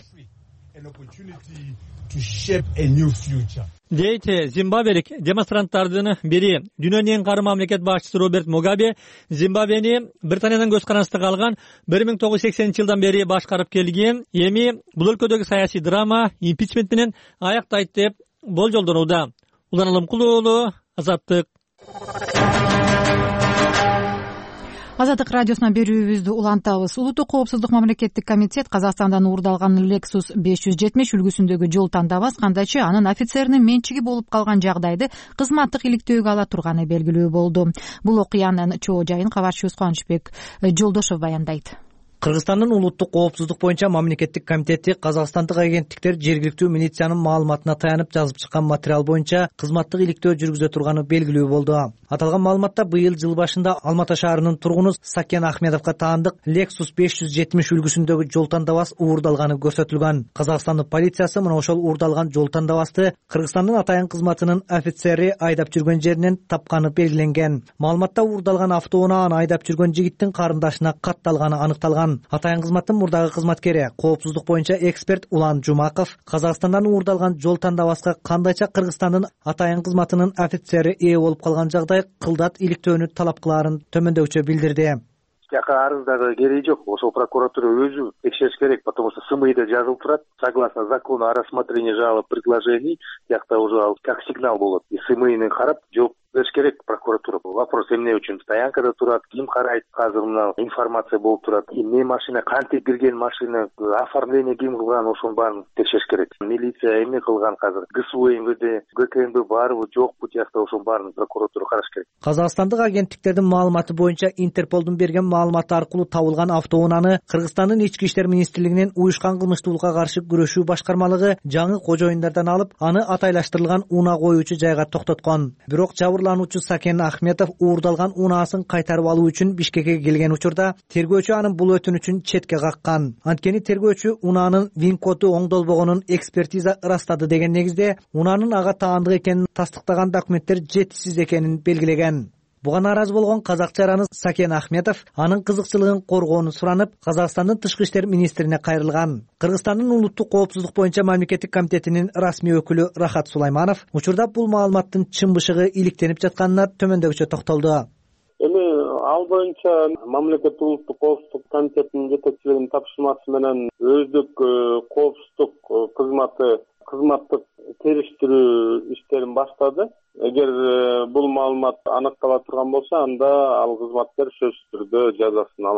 Дейт зимбабвелик демонстранттардын бири. Дүйнөнүн эң кары мамлекет башчысы Роберт Мугабе Зимбабвени Британиядан көз карандысында калган бир миң тогуз жүз сексенинчи жылдан бери башкарып келген. Эми бул өлкөдөгү саясий драма импичмент менен аяктайт деп болжолдонууда. Улан Алымкулуу уулу, Азаттык.
Азаттык радиосунан берүүбүздү улантабыз. Улуттук коопсуздук мамлекеттик комитет Казакстандан уурдалган Lexus беш жүз жетимиш үлгүсүндөгү жол тандабас кандайчы анын офицеринин менчиги болуп калган жагдайды кызматтык иликтөөгө ала турганы белгилүү болду. Бул окуянын чоо жайын кабарчыбыз Кубанычбек Жолдошов баяндайт.
Кыргызстандын улуттук коопсуздук боюнча мамлекеттик комитети казакстандык агенттиктер жергиликтүү милициянын маалыматына таянып жазып чыккан материал боюнча кызматтык иликтөө жүргүзө турганы белгилүү болду. Аталган маалыматта быйыл жыл башында Алматы шаарынын тургуну Сакен Ахмедовго таандык Lexus беш жүз жетимиш үлгүсүндөгү жол тандабас уурдалганы көрсөтүлгөн. Казакстандын полициясы мына ошол уурдалган жол тандабасты Кыргызстандын атайын кызматынын офицери айдап жүргөн жеринен тапканы белгиленген. Маалыматта уурдалган автоунааны айдап жүргөн жигиттин карындашына катталганы аныкталган. Атайын кызматтын мурдагы кызматкери, коопсуздук боюнча эксперт Улан Жумаков Казакстандан уурдалган жол тандабаска кандайча Кыргызстандын атайын кызматынын офицери ээ болуп калган жагдай кылдат иликтөөнү талап кылаарын төмөндөгүчө билдирди.
Жака арыздагы кереги жок. Ошол прокуратура өзү текшериш керек, потому что СМИда жазылып турат. Согласно закону о рассмотрении жалоб предложений, жакта уже как сигнал болот. И СМИни карап жооп бериш керек прокуратура. Вопрос эмне үчүн стоянкада турат, ким карайт? Азыр мына информация болуп турат. Эмне машина, кантип кирген машина, оформление ким кылган, ошонун баарын текшериш керек. Милиция эмне кылган азыр? ГСУ, МВД, ГКМБ барбы, жокпу тиякта ошонун баарын прокуратура караш керек.
Казакстандык агенттиктердин маалыматы боюнча Интерполдун берген маалыматы аркылуу табылган автоунааны Кыргызстандын ички иштер министрлигинин уюшкан кылмыштуулукка каршы күрөшүү башкармалыгы жаңы кожоюндардан алып, аны атайлаштырылган унаа коюучу жайга токтоткон. Бирок жабырлануучу Сакен Ахметов уурдалган унаасын кайтарып алуу үчүн Бишкекке келген учурда тергөөчү анын бул өтүнүчүн четке каккан. Анткени тергөөчү унаанын вин коду оңдолбогонун экспертиза ырастады деген негизде унаанын ага таандык экенин тастыктаган документтер жетишсиз экенин белгилеген. Буга нааразы болгон казакча араны Сакен Ахметов анын кызыкчылыгын коргоону суранып, Казакстандын тышкы иштер министрине кайрылган. Кыргызстандын улуттук коопсуздук боюнча мамлекеттик комитетинин расмий өкүлү Рахат Сулайманов учурда бул маалыматтын чын бышыгы иликтенип жатканына төмөндөгүчө токтолду.
Эми ал боюнча мамлекеттик улуттук коопсуздук комитетинин жетекчилигинин тапшырмасы менен өздүк коопсуздук кызматы кызматтык териштирүү иштерин баштады. Эгер бул маалымат аныктала турган болсо, анда ал кызматкер сөзсүз түрдө жазасын алат.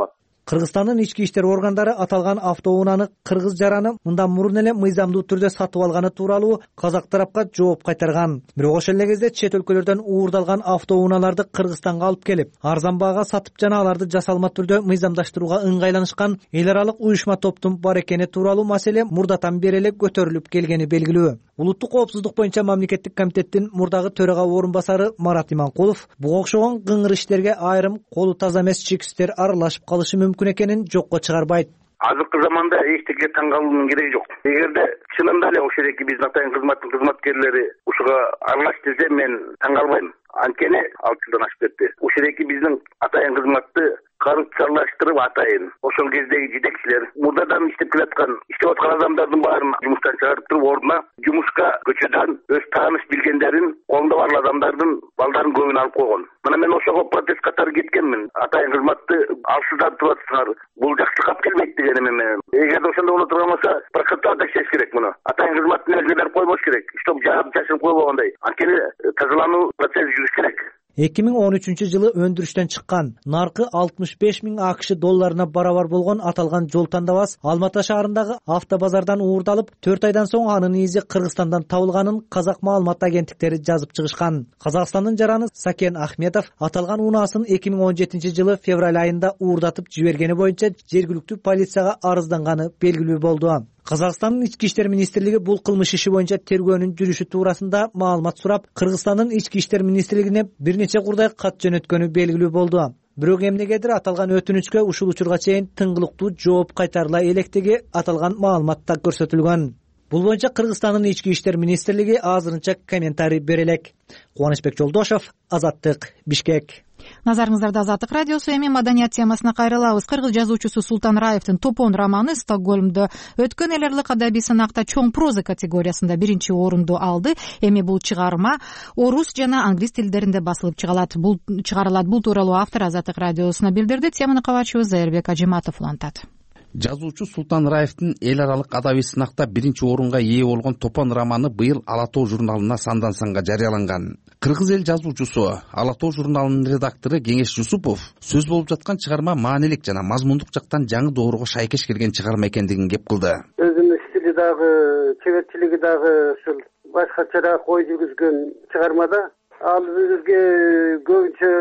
Кыргызстандын ички иштер органдары аталган автоунааны кыргыз жараны мындан мурун эле мыйзамдуу түрдө сатып алганы тууралуу казак тарапка жооп кайтарган. Бирок ошол эле кезде чет өлкөлөрдөн уурдалган автоунааларды Кыргызстанга алып келип, арзан баага сатып жана аларды жасалма түрдө мыйзамдаштырууга ыңгайланышкан эл аралык уюшма топтун бар экени тууралуу маселе мурдатан бери эле көтөрүлүп келгени белгилүү. Улуттук коопсуздук боюнча мамлекеттик комитеттин мурдагы төрага орун басары Марат Иманкулов буга окшогон кыңыр иштерге айрым колу таза эмес чекистер аралашып калышы мүмкүн экенин жокко чыгарбайт.
Азыркы заманда эчтеке таң калуунун кереги жок. Эгерде чынында эле ошол эки биздин атайын кызматтын кызматкерлери ушуга аралаш десе мен таң калбайм. Анткени алты жылдан ашып кетти. Ушул эки биздин атайын кызматты коррупциялаштырып атайын ошол кездеги жетекчилер мурдадан иштеп келаткан иштеп аткан адамдардын баарын жумуштан чыгарып туруп ордуна жумушка көчөдөн өз тааныш билгендерин колунда бар адамдардын балдарын көбүн алып койгон. Мына мен ошого протест катары кеткенмин. Атайын кызматты алсыздар туруп атсыңар. Бул жакшылыкка алып келбейт дегеним мен. Эгерде ошондой боло турган болсо прокуратура текшериш керек муну. Атайын кызматтын элгилери койбош керек. Чтоб жаап жашырып койбогондой. Анткени тазалануу процесси жүрүш керек.
эки миң он үчүнчү жылы өндүрүштөн чыккан наркы алтымыш беш миң акш долларына барабар болгон аталган жол тандабас Алма Ата шаарындагы автобазардан уурдалып, төрт айдан соң анын изи Кыргызстандан табылганын казак маалымат агенттиктери жазып чыгышкан. Казакстандын жараны Сакен Ахметов аталган унаасын эки миң он жетинчи жылы февраль айында уурдатып жибергени боюнча жергиликтүү полицияга арызданганы белгилүү болду. Казакстандын ички иштер министрлиги бул кылмыш иши боюнча тергөөнүн жүрүшү туурасында маалымат сурап, Кыргызстандын ички иштер министрлигине бир нече курдай кат жөнөткөнү белгилүү болду. Бирок эмнегедир аталган өтүнүчкө ушул учурга чейин тыңгылыктуу жооп кайтарыла электиги аталган маалыматта көрсөтүлгөн. Бул боюнча Кыргызстандын ички иштер министрлиги азырынча комментарий бере элек. Кубанычбек Жолдошов, Азаттык, Бишкек.
Назарыңыздарда Азаттык радиосу. Эми маданият темасына кайрылабыз. Кыргыз жазуучусу Султан Раевдин Топон романы Стокгольмдо өткөн эл аралык адабий сынакта чоң проза категориясында биринчи орунду алды. Эми бул чыгарма орус жана англис тилдеринде басылып чыгарылат. Бул чыгарылат. Бул тууралуу автор Азаттык радиосуна билдирди. Теманы кабарчыбыз Зайырбек Ажиматов улантат.
Жазуучу Султан Раевдин эл аралык адабий сынакта биринчи орунга ээ болгон Топон романы быйыл Ала тоо журналына сандан санга жарыяланган. Кыргыз эл жазуучусу, Ала тоо журналынын редактору Кеңеш Жусупов сөз болуп жаткан чыгарма маанилик жана мазмундук жактан жаңы доорго шайкеш келген чыгарма экендигин кеп кылды.
Өзүнүн стили дагы, чеберчилиги дагы ушул башкачараак ой жүргүзгөн чыгармада ал бизге көбүнчө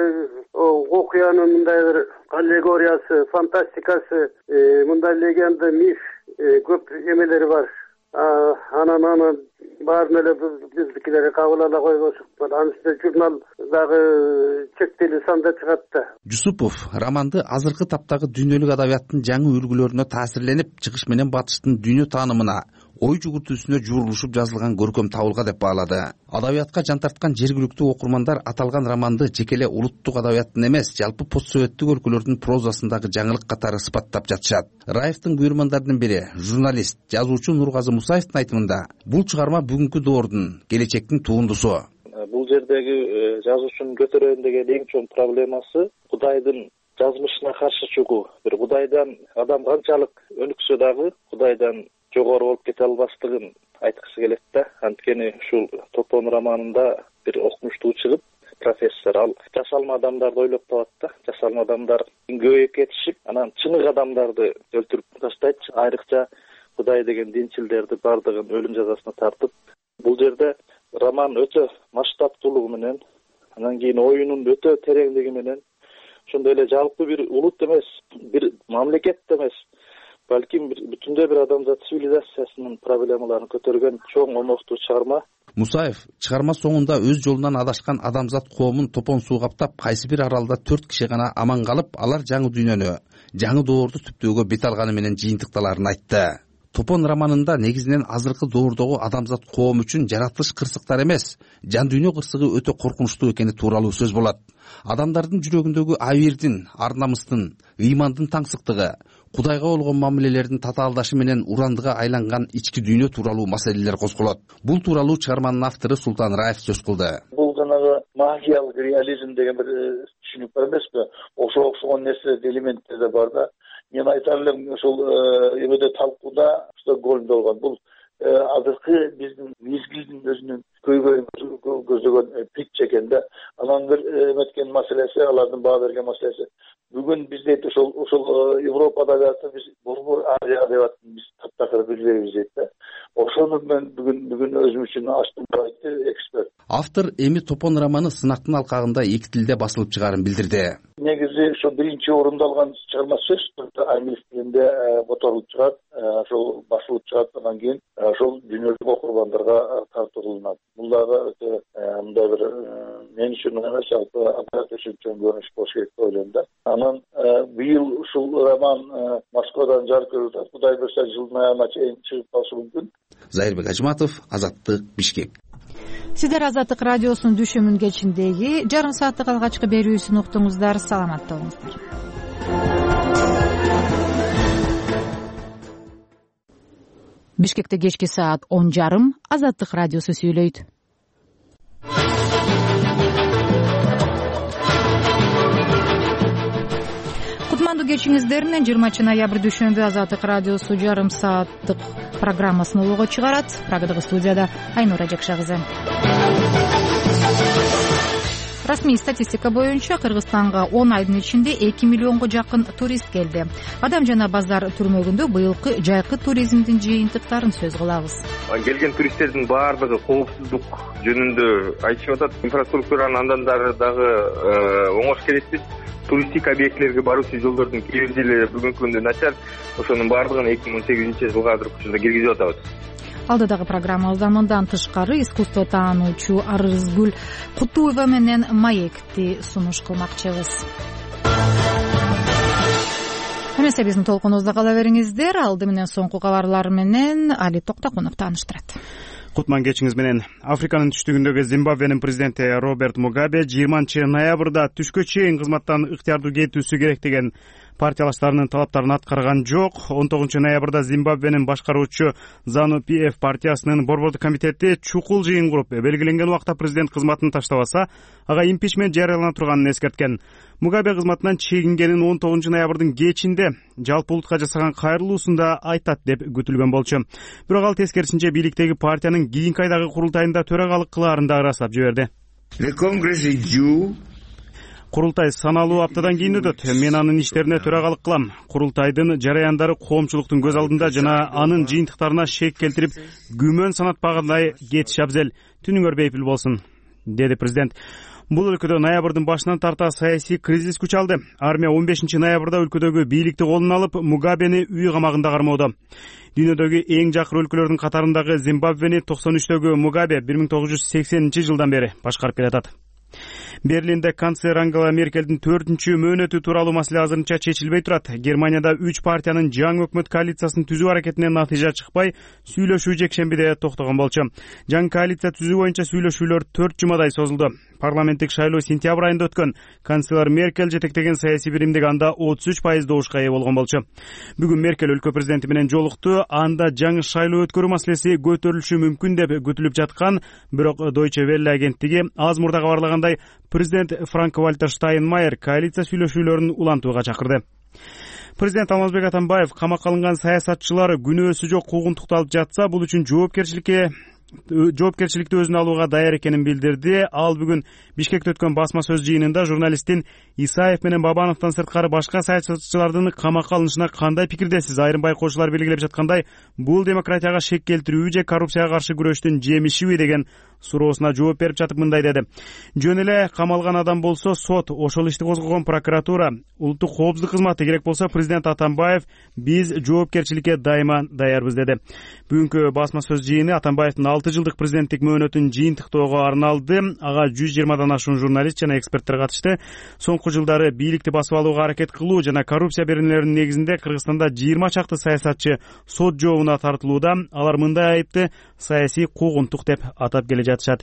окуянын мындай бир аллегориясы, фантастикасы, мындай легенда, миф көп эмелери бар. Анан аны баарын эле биздикилер кабыл ала койбошуп, анын үстүнө журнал дагы чектелүү санда чыгат да.
Жусупов романды азыркы таптагы дүйнөлүк адабияттын жаңы үлгүлөрүнө таасирленип, чыгыш менен батыштын дүйнө таанымына, ой жүгүртүүсүнө жуурулушуп жазылган көркөм табылга деп баалады. Адабиятка жан тарткан жергиликтүү окурмандар аталган романды жекеле улуттук адабияттын эмес, жалпы постсоветтик өлкөлөрдүн прозасындагы жаңылык катары сыпаттап жатышат. Раевдин буйрмандардын бири, журналист, жазуучу Нургазы Мусаевдин айтымында, бул чыгарма бүгүнкү доордун, келечектин туындусу.
Бул жердеги жазуучунун көтөрөйүн деген эң чоң проблемасы Кудайдын жазмышына каршы чыгуу. Бир Кудайдан адам канчалык өнүксө дагы Кудайдан жогору болуп кете албастыгын айткысы келет да. Анткени ушул Топон романында бир окумуштуу чыгып, профессор ал жасалма адамдарды ойлоп табат да. Жасалма адамдар көбөйүп кетишип, анан чынык адамдарды өлтүрүп таштайт. Айрыкча Кудай деген динчилдерди бардыгын өлүм жазасына тартып, бул жерде роман өтө масштабтуулугу менен, анан кийин оюнун өтө тереңдиги менен, ошондой эле жалпы бир улут эмес, бир мамлекет эмес, балким бүтүндөй бир адамзат цивилизациясынын проблемаларын көтөргөн чоң омоктуу чыгарма.
Мусаев чыгарма соңунда өз жолунан адашкан адамзат коомун топон суу каптап, кайсы бир аралда төрт киши гана аман калып, алар жаңы дүйнөнү, жаңы доорду түптөөгө бет алганы менен жыйынтыкталарын айтты. Топон романында негизинен азыркы доордогу адамзат коом үчүн жаратылыш кырсыктар эмес, жан дүйнө кырсыгы өтө коркунучтуу экени тууралуу сөз болот. Адамдардын жүрөгүндөгү абийирдин, ар намыстын, ыймандын таңсыктыгы, Кудайга болгон мамилелердин татаалдашы менен урандыга айланган ички дүйнө тууралуу маселелер козголот. Бул тууралуу чыгарманын автору Султан Раев сөз кылды.
Бул жанагы магиялык реализм деген бир түшүнүк бар эмеспи? Ошого окшогон нерсе элементтер да бар да. Мен айтар элем ошол эмеде талкууда Стокгольмдо болгон. Бул азыркы биздин мезгилдин өзүнүн көйгөйүн көзөгөн пич экен да. Анан бир эметкен маселеси, алардын баа берген маселеси бүгүн биз дейт ошол ошол Европада да биз Борбор Азия деп атып биз таптакыр билбейбиз дейт да. Ошону мен бүгүн бүгүн өзүм үчүн ачтым деп айтты эксперт.
Автор эми Топон романы сынактын алкагында эки тилде басылып чыгаарын билдирди.
Негизи ошо биринчи орунду алган чыгарма сөз англис тилинде которулуп чыгат, ошол басылып чыгат, андан кийин ошол дүйнөлүк окурмандарга тартууланат. Бул дагы өтө мындай бир мен үчүн эмес, жалпы адабият үчүн чоң көрүнүш болуш керек деп ойлойм да. Анан быйыл ушул роман Москвадан жарык көрүлөт. Кудай буйрса жылдын аягына чейин чыгып калышы мүмкүн.
Зайырбек Ажматов, Азаттык, Бишкек.
Сиздер Азаттык радиосунун дүшүмүн кечиндеги жарым сааттык алгачкы берүүсүн уктуңуздар. Саламатта болуңуздар. Бишкекте кечки саат он жарым Азаттык радиосу сүйлөйт. Кутмандуу кечиңиздеринен жыйырманчы ноябрь дүшөмбү Азаттык радиосу жарым сааттык программасын улууга чыгарат. Программадагы студияда Айнура Жакша кызы. Расмий статистика боюнча Кыргызстанга он айдын ичинде эки миллионго жакын турист келди. Адам жана базар түрмөгүндө быйылкы жайкы туризмдин жыйынтыктарын сөз кылабыз.
Келген туристтердин баардыгы коопсуздук жөнүндө айтышып атат. Инфраструктуранын андан дагы оңош келетпиз. Туристик объектлерге баруучу жолдордун кээ бир жери бүгүнкү күндө начар. Ошонун баардыгын эки миң он сегизинчи жылга азыркы учурда киргизип атабыз.
Алдыдагы программабызда мындан тышкары искусство таануучу Арызгүл Кутуева менен маекти сунуш кылмакчыбыз. Эмесе биздин толкунубузда кала бериңиздер. Алды менен соңку кабарлар менен Али Токтакунов тааныштырат.
Кутман кечиңиз менен. Африканын түштүгүндөгү Зимбабвенин президенти Роберт Мугабе жыйырманчы ноябрда түшкө чейин кызматтан ыктыярдуу кетүүсү керек деген партиялаштарынын талаптарын аткарган жок. он тогузунчу ноябрда Зимбабвенин башкаруучу Зану пи эф партиясынын борбордук комитети чукул жыйын куруп, белгиленген убакта президент кызматын таштабаса, ага импичмент жарыялана турганын эскерткен. Мугабе кызматынан чегингенин он тогузунчу ноябрдын кечинде жалпы улутка жасаган кайрылуусунда айтат деп күтүлгөн болчу. Бирок ал тескерисинче бийликтеги партиянын кийинки айдагы курултайында төрагалык кылаарын да ырастап жиберди. Курултай саналуу аптадан кийин өтөт. Мен анын иштерине төрагалык кылам. Курултайдын жараяндары коомчулуктун көз алдында жана анын жыйынтыктарына шек келтирип, күмөн санатпагандай кетиш абзел. Түнүңөр бейпил болсун, деди президент. Бул өлкөдө ноябрдын башынан тарта саясий кризис күч алды. Армия он бешинчи ноябрда өлкөдөгү бийликти колуна алып, Мугабени үй камагында кармоодо. Дүйнөдөгү эң жакыр өлкөлөрдүн катарындагы Зимбабвени токсон үчтөгү Мугабе бир миң тогуз жүз сексенинчи жылдан бери башкарып келатат. Берлинде канцлер Ангела Меркелдин төртүнчү мөөнөтү тууралуу маселе азырынча чечилбей турат. Германияда үч партиянын жаңы өкмөт коалициясын түзүү аракетинен натыйжа чыкпай, сүйлөшүү жекшембиде токтогон болчу. Жаңы коалиция түзүү боюнча сүйлөшүүлөр төрт жумадай созулду. Парламенттик шайлоо сентябрь айында өткөн. Канцлер Меркель жетектеген саясий биримдик анда отуз үч пайыз добушка ээ болгон болчу. Бүгүн Меркель өлкө президенти менен жолукту. Анда жаңы шайлоо өткөрүү маселеси көтөрүлүшү мүмкүн деп күтүлүп жаткан, бирок Deutsche Welle агенттиги аз мурда кабарлагандай, президент Франк-Вальтер Штайнмайер коалиция сүйлөшүүлөрүн улантууга чакырды. Президент Алмазбек Атамбаев камакка алынган саясатчылар күнөөсү жок куугунтукту алып жатса, бул үчүн жоопкерчиликке жоопкерчиликти өзүнө алууга даяр экенин билдирди. Ал бүгүн Бишкекте өткөн басма сөз жыйынында журналисттин Исаев менен Бабановдон сырткары башка саясатчылардын камакка алынышына кандай пикирдесиз? Айрым байкоочулар белгилеп жаткандай, бул демократияга шек келтирүү же коррупцияга каршы күрөштүн жемишиби деген суроосуна жооп берип жатып мындай деди. Жөн эле камалган адам болсо сот, ошол ишти козгогон прокуратура, улуттук коопсуздук кызматы, керек болсо президент Атамбаев, биз жоопкерчиликке дайыма даярбыз деди. Бүгүнкү басма сөз жыйыны Атамбаевдин алты жылдык президенттик мөөнөтүн жыйынтыктоого арналды. Ага жүз жыйырмадан ашуун журналист жана эксперттер катышты. Соңку жылдары бийликти басып алууга аракет кылуу жана коррупция беренелеринин негизинде Кыргызстанда жыйырма чакты саясатчы сот жообуна тартылууда. Алар мындай айыпты саясий куугунтук деп атап келе жатышат.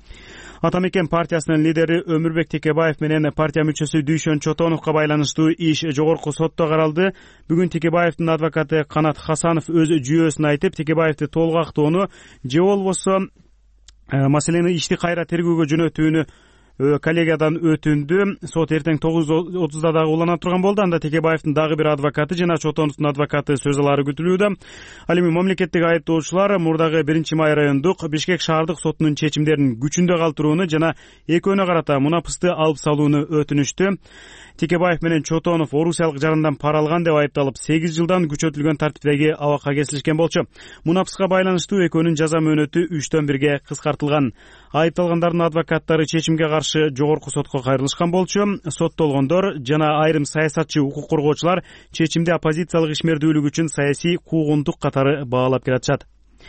Атамекен партиясынын лидери Өмүрбек Текебаев менен партия мүчөсү Дүйшөн Чотоновго байланыштуу иш жогорку сотто каралды. Бүгүн Текебаевдин адвокаты Канат Хасанов өз жүйөсүн айтып, Текебаевди толук актоону же болбосо маселени ишти кайра тергөөгө жөнөтүүнү коллегиядан өтүндү. Сот эртең тогуз отузда дагы улана турган болду. Анда Текебаевдин дагы бир адвокаты жана Чотоновдун адвокаты сөз алары күтүлүүдө. Ал эми мамлекеттик айыптоочулар мурдагы биринчи май райондук Бишкек шаардык сотунун чечимдерин күчүндө калтырууну жана экөөнө карата мунапысты алып салууну өтүнүштү. Текебаев менен Чотонов орусиялык жарандан пара алган деп айыпталып, сегиз жылдан күчөтүлгөн тартиптеги абакка кесилишкен болчу. Мунапыска байланыштуу экөөнүн жаза мөөнөтү үчтөн бирге кыскартылган. Айыпталгандардын адвокаттары чечимге каршы жогорку сотко кайрылышкан болчу. Соттолгондор жана айрым саясатчы укук коргоочулар чечимди оппозициялык ишмердүүлүк үчүн саясий куугунтук катары баалап келатышат.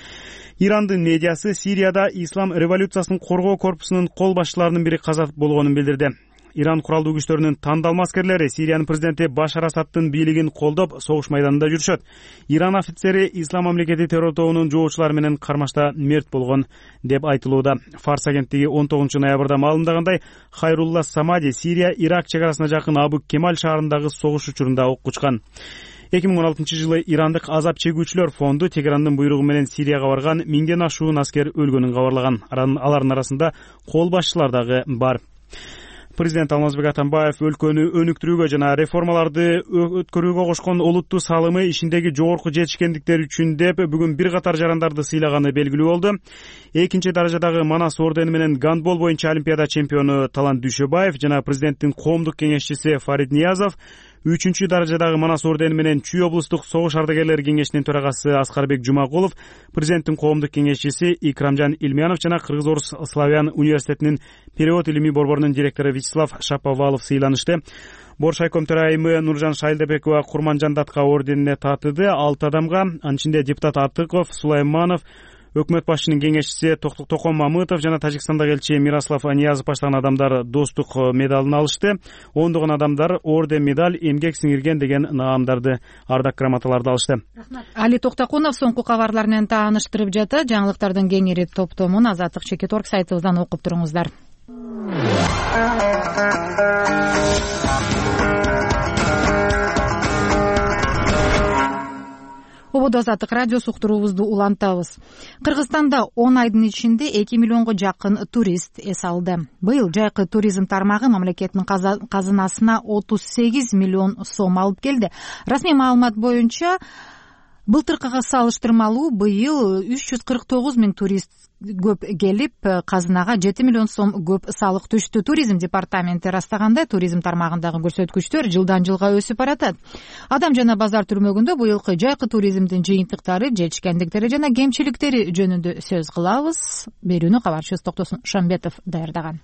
Ирандын медиасы Сирияда ислам революциясын коргоо корпусунун кол башчыларынын бири каза болгонун билдирди. Иран куралдуу күчтөрүнүн тандалма аскерлери Сириянын президенти Башар Асадтын бийлигин колдоп согуш майданында жүрүшөт. Иран офицери Ислам мамлекети террор тобунун жоочулары менен кармашта мерт болгон деп айтылууда. Фарс агенттиги он тогузунчу ноябрда маалымдагандай, Хайрулла Самади Сирия Ирак чек арасына жакын Абу Кемаль шаарындагы согуш учурунда ок учкан. эки миң он алтынчы жылы ирандык азап чегүүчүлөр фонду Тегерандын буйругу менен Сирияга барган миңден ашуун аскер өлгөнүн кабарлаган. Алардын арасында кол башчылар дагы бар. Президент Алмазбек Атамбаев өлкөнү өнүктүрүүгө жана реформаларды өткөрүүгө кошкон олуттуу салымы ишиндеги жогорку жетишкендиктери үчүн деп бүгүн бир катар жарандарды сыйлаганы белгилүү болду. Экинчи даражадагы Манас ордени менен гандбол боюнча Олимпиада чемпиону Талант Дүйшөбаев жана президенттин коомдук кеңешчиси Фарид Ниязов, үчүнчү даражадагы Манас ордени менен Чүй облустук согуш ардагерлери кеңешинин төрагасы Аскарбек Жумагулов, президенттин коомдук кеңешчиси Икрамжан Илмянов жана Кыргыз-Орус славян университетинин перевод илимий борборунун директору Вячеслав Шаповалов сыйланышты. Борш айком төрайымы Нуржан Шайлдабекова Курманжан Датка орденине татыды. алты адамга, анын ичинде депутат Атыков, Сулайманов, өкмөт башчынын кеңешчиси Током Мамытов жана Тажикстандагы элчи Мирослав Аниязов баштаган адамдар достук медалын алышты. Ондогон адамдар орден, медаль, эмгек сиңирген деген наамдарды, ардак грамоталарды алышты.
Али Токтакунов соңку кабарлар менен тааныштырып жатты. Жаңылыктардын кеңири топтомун Азаттык Чекит орг сайтыбыздан окуп туруңуздар. Ободо Азаттык радиосу уктуруубузду улантабыз. Кыргызстанда он айдын ичинде эки миллионго жакын турист эс алды. Быйыл жайкы туризм тармагы мамлекеттин казынасына отуз сегиз миллион сом алып келди. Расмий маалымат боюнча былтыркыга салыштырмалуу быйыл үч жүз кырк тогуз миң турист көп келип, казынага жети миллион сом көп салык түштү. Туризм департаменти ырастагандай, туризм тармагындагы көрсөткүчтөр жылдан жылга өсүп баратат. Адам жана базар түрмөгүндө быйылкы жайкы туризмдин жыйынтыктары, жетишкендиктери жана кемчиликтери жөнүндө сөз кылабыз. Берүүнү кабарчыбыз Токтосун Шамбетов даярдаган.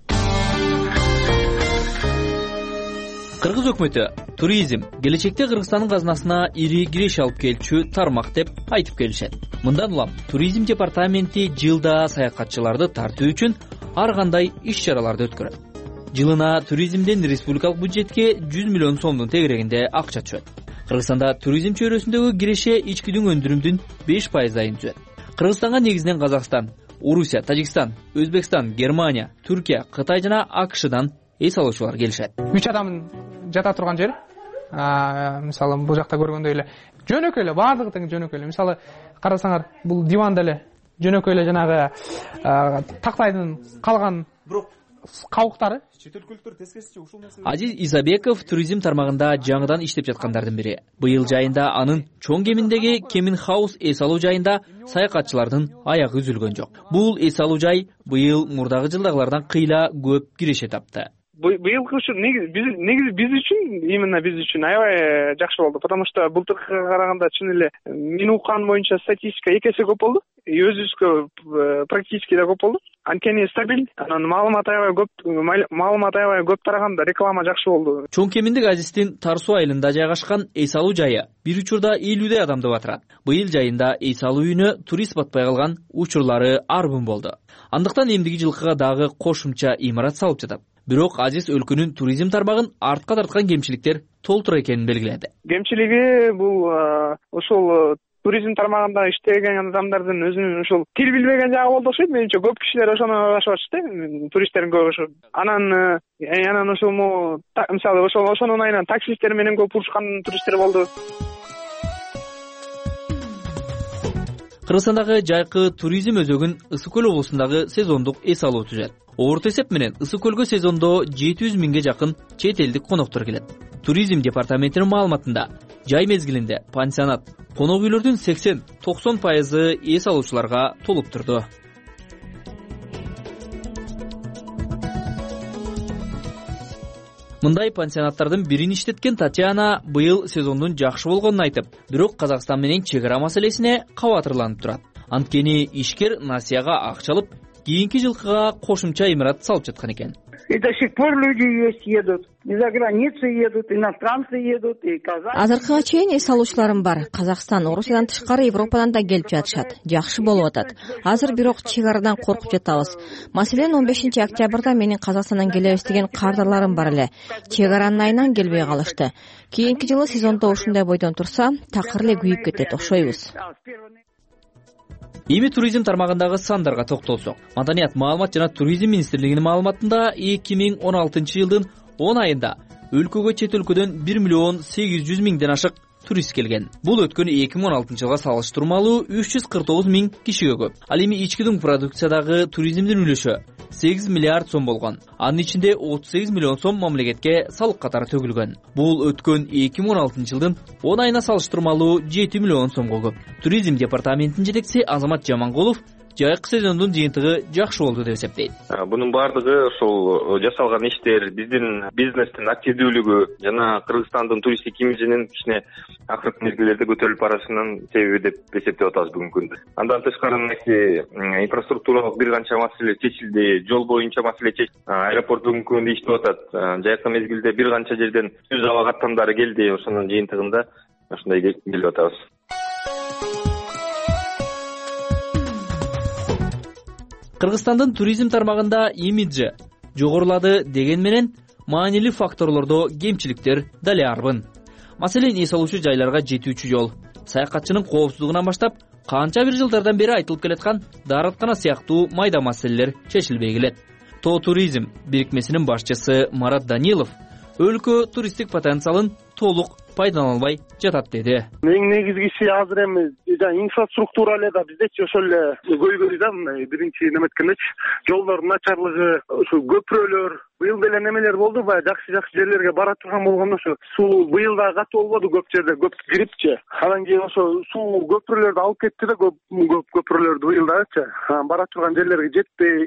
Кыргыз өкмөтү туризм келечекте Кыргызстандын казынасына ири киреш алып келчү тармак деп айтып келишет. Мындан улам туризм департаменти жылда саякатчыларды тартуу үчүн ар кандай иш-чараларды өткөрөт. Жылына туризмден республикалык бюджетке жүз миллион сомдун тегерегинде акча түшөт. Кыргызстанда туризм чөйрөсүндөгү киреше ичкидүн өндүрүмдүн беш пайызын түзөт. Кыргызстанга негизинен Казакстан, Орусия, Тажикстан, Өзбекстан, Германия, Түркия, Кытай жана АКШдан эс алуучулар келишет.
үч адам жата турган жер. Мисалы, бул жакта көргөндөй эле жөнөкөй эле, баардыгы тең жөнөкөй эле. Мисалы, карасаңар, бул диван деле жөнөкөй эле жанагы тактайдын калган кабыктары.
Чет өлкөлүктөр тескерисинче ушул нерсе.
Азиз Исабеков туризм тармагында жаңыдан иштеп жаткандардын бири. Быйыл жайында анын чоң кеминдеги Кемин Хаус эс алуу жайында саякатчылардын аягы үзүлгөн жок. Бул эс алуу жай быйыл мурдагы жылдагылардан кыйла көп киреше тапты.
Быйылкы ушу негизи биз үчүн, именно биз үчүн аябай жакшы болду, потому что былтыркыга караганда чын эле мен уккан боюнча статистика эки эсе көп болду. Өзүбүзгө практически да көп болду. Анткени стабиль, анан маалымат аябай көп, маалымат аябай көп тараганда реклама жакшы болду.
Чоң Кеминдик Азиздин Тар суу айылында жайгашкан эс алуу жайы бир учурда элүүдөй адамды батырат. Быйыл жайында эс алуу үйүнө турист батпай калган учурлары арбын болду. Андыктан эмдиги жылкыга дагы кошумча имарат салып жатат. Бирок Азиз өлкөнүн туризм тармагын артка тарткан кемчиликтер толтур экенин белгиледи.
Кемчилиги бул ошол туризм тармагында иштеген адамдардын өзүнүн ушул тил билбеген жагы болду окшойт. Менимче көп кишилер ошону аралашып атышты, туристтердин көбү ошо. Анан анан ошол мисалы ошол ошонун айынан таксисттер менен көп урушкан туристтер болду.
Кыргызстандагы жайкы туризм өзөгүн Ысык көл облусундагы сезондук эс алуу түзөт. Орто эсеп менен Ысык көлгө сезондо жети жүз миңге жакын чет элдик коноктор келет. Туризм департаментинин маалыматында жай мезгилинде пансионат, конок үйлөрдүн сексен токсон пайызы эс алуучуларга толуп турду. Мындай пансионаттардын бирин иштеткен Татьяна быйыл сезондун жакшы болгонун айтып, бирок Казакстан менен чек ара маселесине кабатырланып турат. Анткени ишкер Насияга акча алып, кийинки жылкыга кошумча имарат салып жаткан экен.
И до сих пор люди есть, едут. И за границу едут, иностранцы едут, и казак.
Азыркыга чейин эс алуучуларым бар. Казакстан, Орусиядан тышкары Европадан да келип жатышат. Жакшы болуп атат. Азыр бирок чек арадан коркуп жатабыз. Маселен, он бешинчи октябрда менин Казакстандан келебиз деген кардарларым бар эле. Чек аранын айынан келбей калышты. Кийинки жылы сезондо ушундай бойдон турса, такыр эле күйүп кетет окшойбуз.
Эми туризм тармагындагы сандарга токтолсок. Маданият, маалымат жана туризм министрлигинин маалыматында эки миң он алтынчы жылдын он айында өлкөгө чет өлкөдөн бир миллион сегиз жүз миңден ашык турист келген. Бул өткөн эки миң он алтынчы жылга салыштырмалуу үч жүз кырк тогуз миң кишиге көп. Ал эми ички дүң продукциядагы туризмдин үлүшү сегиз миллиард сом болгон. Анын ичинде отуз сегиз миллион сом мамлекетке салык катары төгүлгөн. Бул өткөн эки миң он алтынчы жылдын он айына салыштырмалуу жети миллион сомго көп. Туризм департаментинин жетекчиси Азамат Жамангулов жайкы сезондун жыйынтыгы жакшы болду деп эсептейт.
Бунун баардыгы ошол жасалган иштер, биздин бизнестин активдүүлүгү жана Кыргызстандын туристтик имиджинин кичине акыркы мезгилдерде көтөрүлүп барышынын себеби деп эсептеп атабыз бүгүнкү күндө. Андан тышкары инфраструктуралык бир канча маселе чечилди, жол боюнча маселе чечилди. Аэропорт бүгүнкү күндө иштеп атат. Жайкы мезгилде бир канча жерден түз аба каттамдары келди. Ошонун жыйынтыгында ушундай келип атабыз.
Кыргызстандын туризм тармагында имиджи жогорулады деген менен маанилүү факторлордо кемчиликтер дале арбын. Маселен, эс алуучу жайларга жетүүчү жол, саякатчынын коопсуздугунан баштап, канча бир жылдардан бери айтылып келаткан даараткана сыяктуу майда маселелер чечилбей келет. Тоо туризм бирикмесинин башчысы Марат Данилов өлкө туристтик потенциалын толук пайдалана албай жатат деди.
Эң негизгиси азыр эми инфраструктура эле да биздечи ошол эле көйгөй да, мындай биринчи неметкендечи жолдордун начарлыгы, ушу көпүрөлөр, быйыл деле немелер болду, баягы жакшы жакшы жерлерге бара турган болгондо ошо суу быйыл да катуу болбоду, көп жерде көп кирипчи. Анан кийин ошо суу көпүрөлөрдү алып кетти да, көп көп көпүрөлөрдү быйыл дачы бара турган жерлерге жетпей.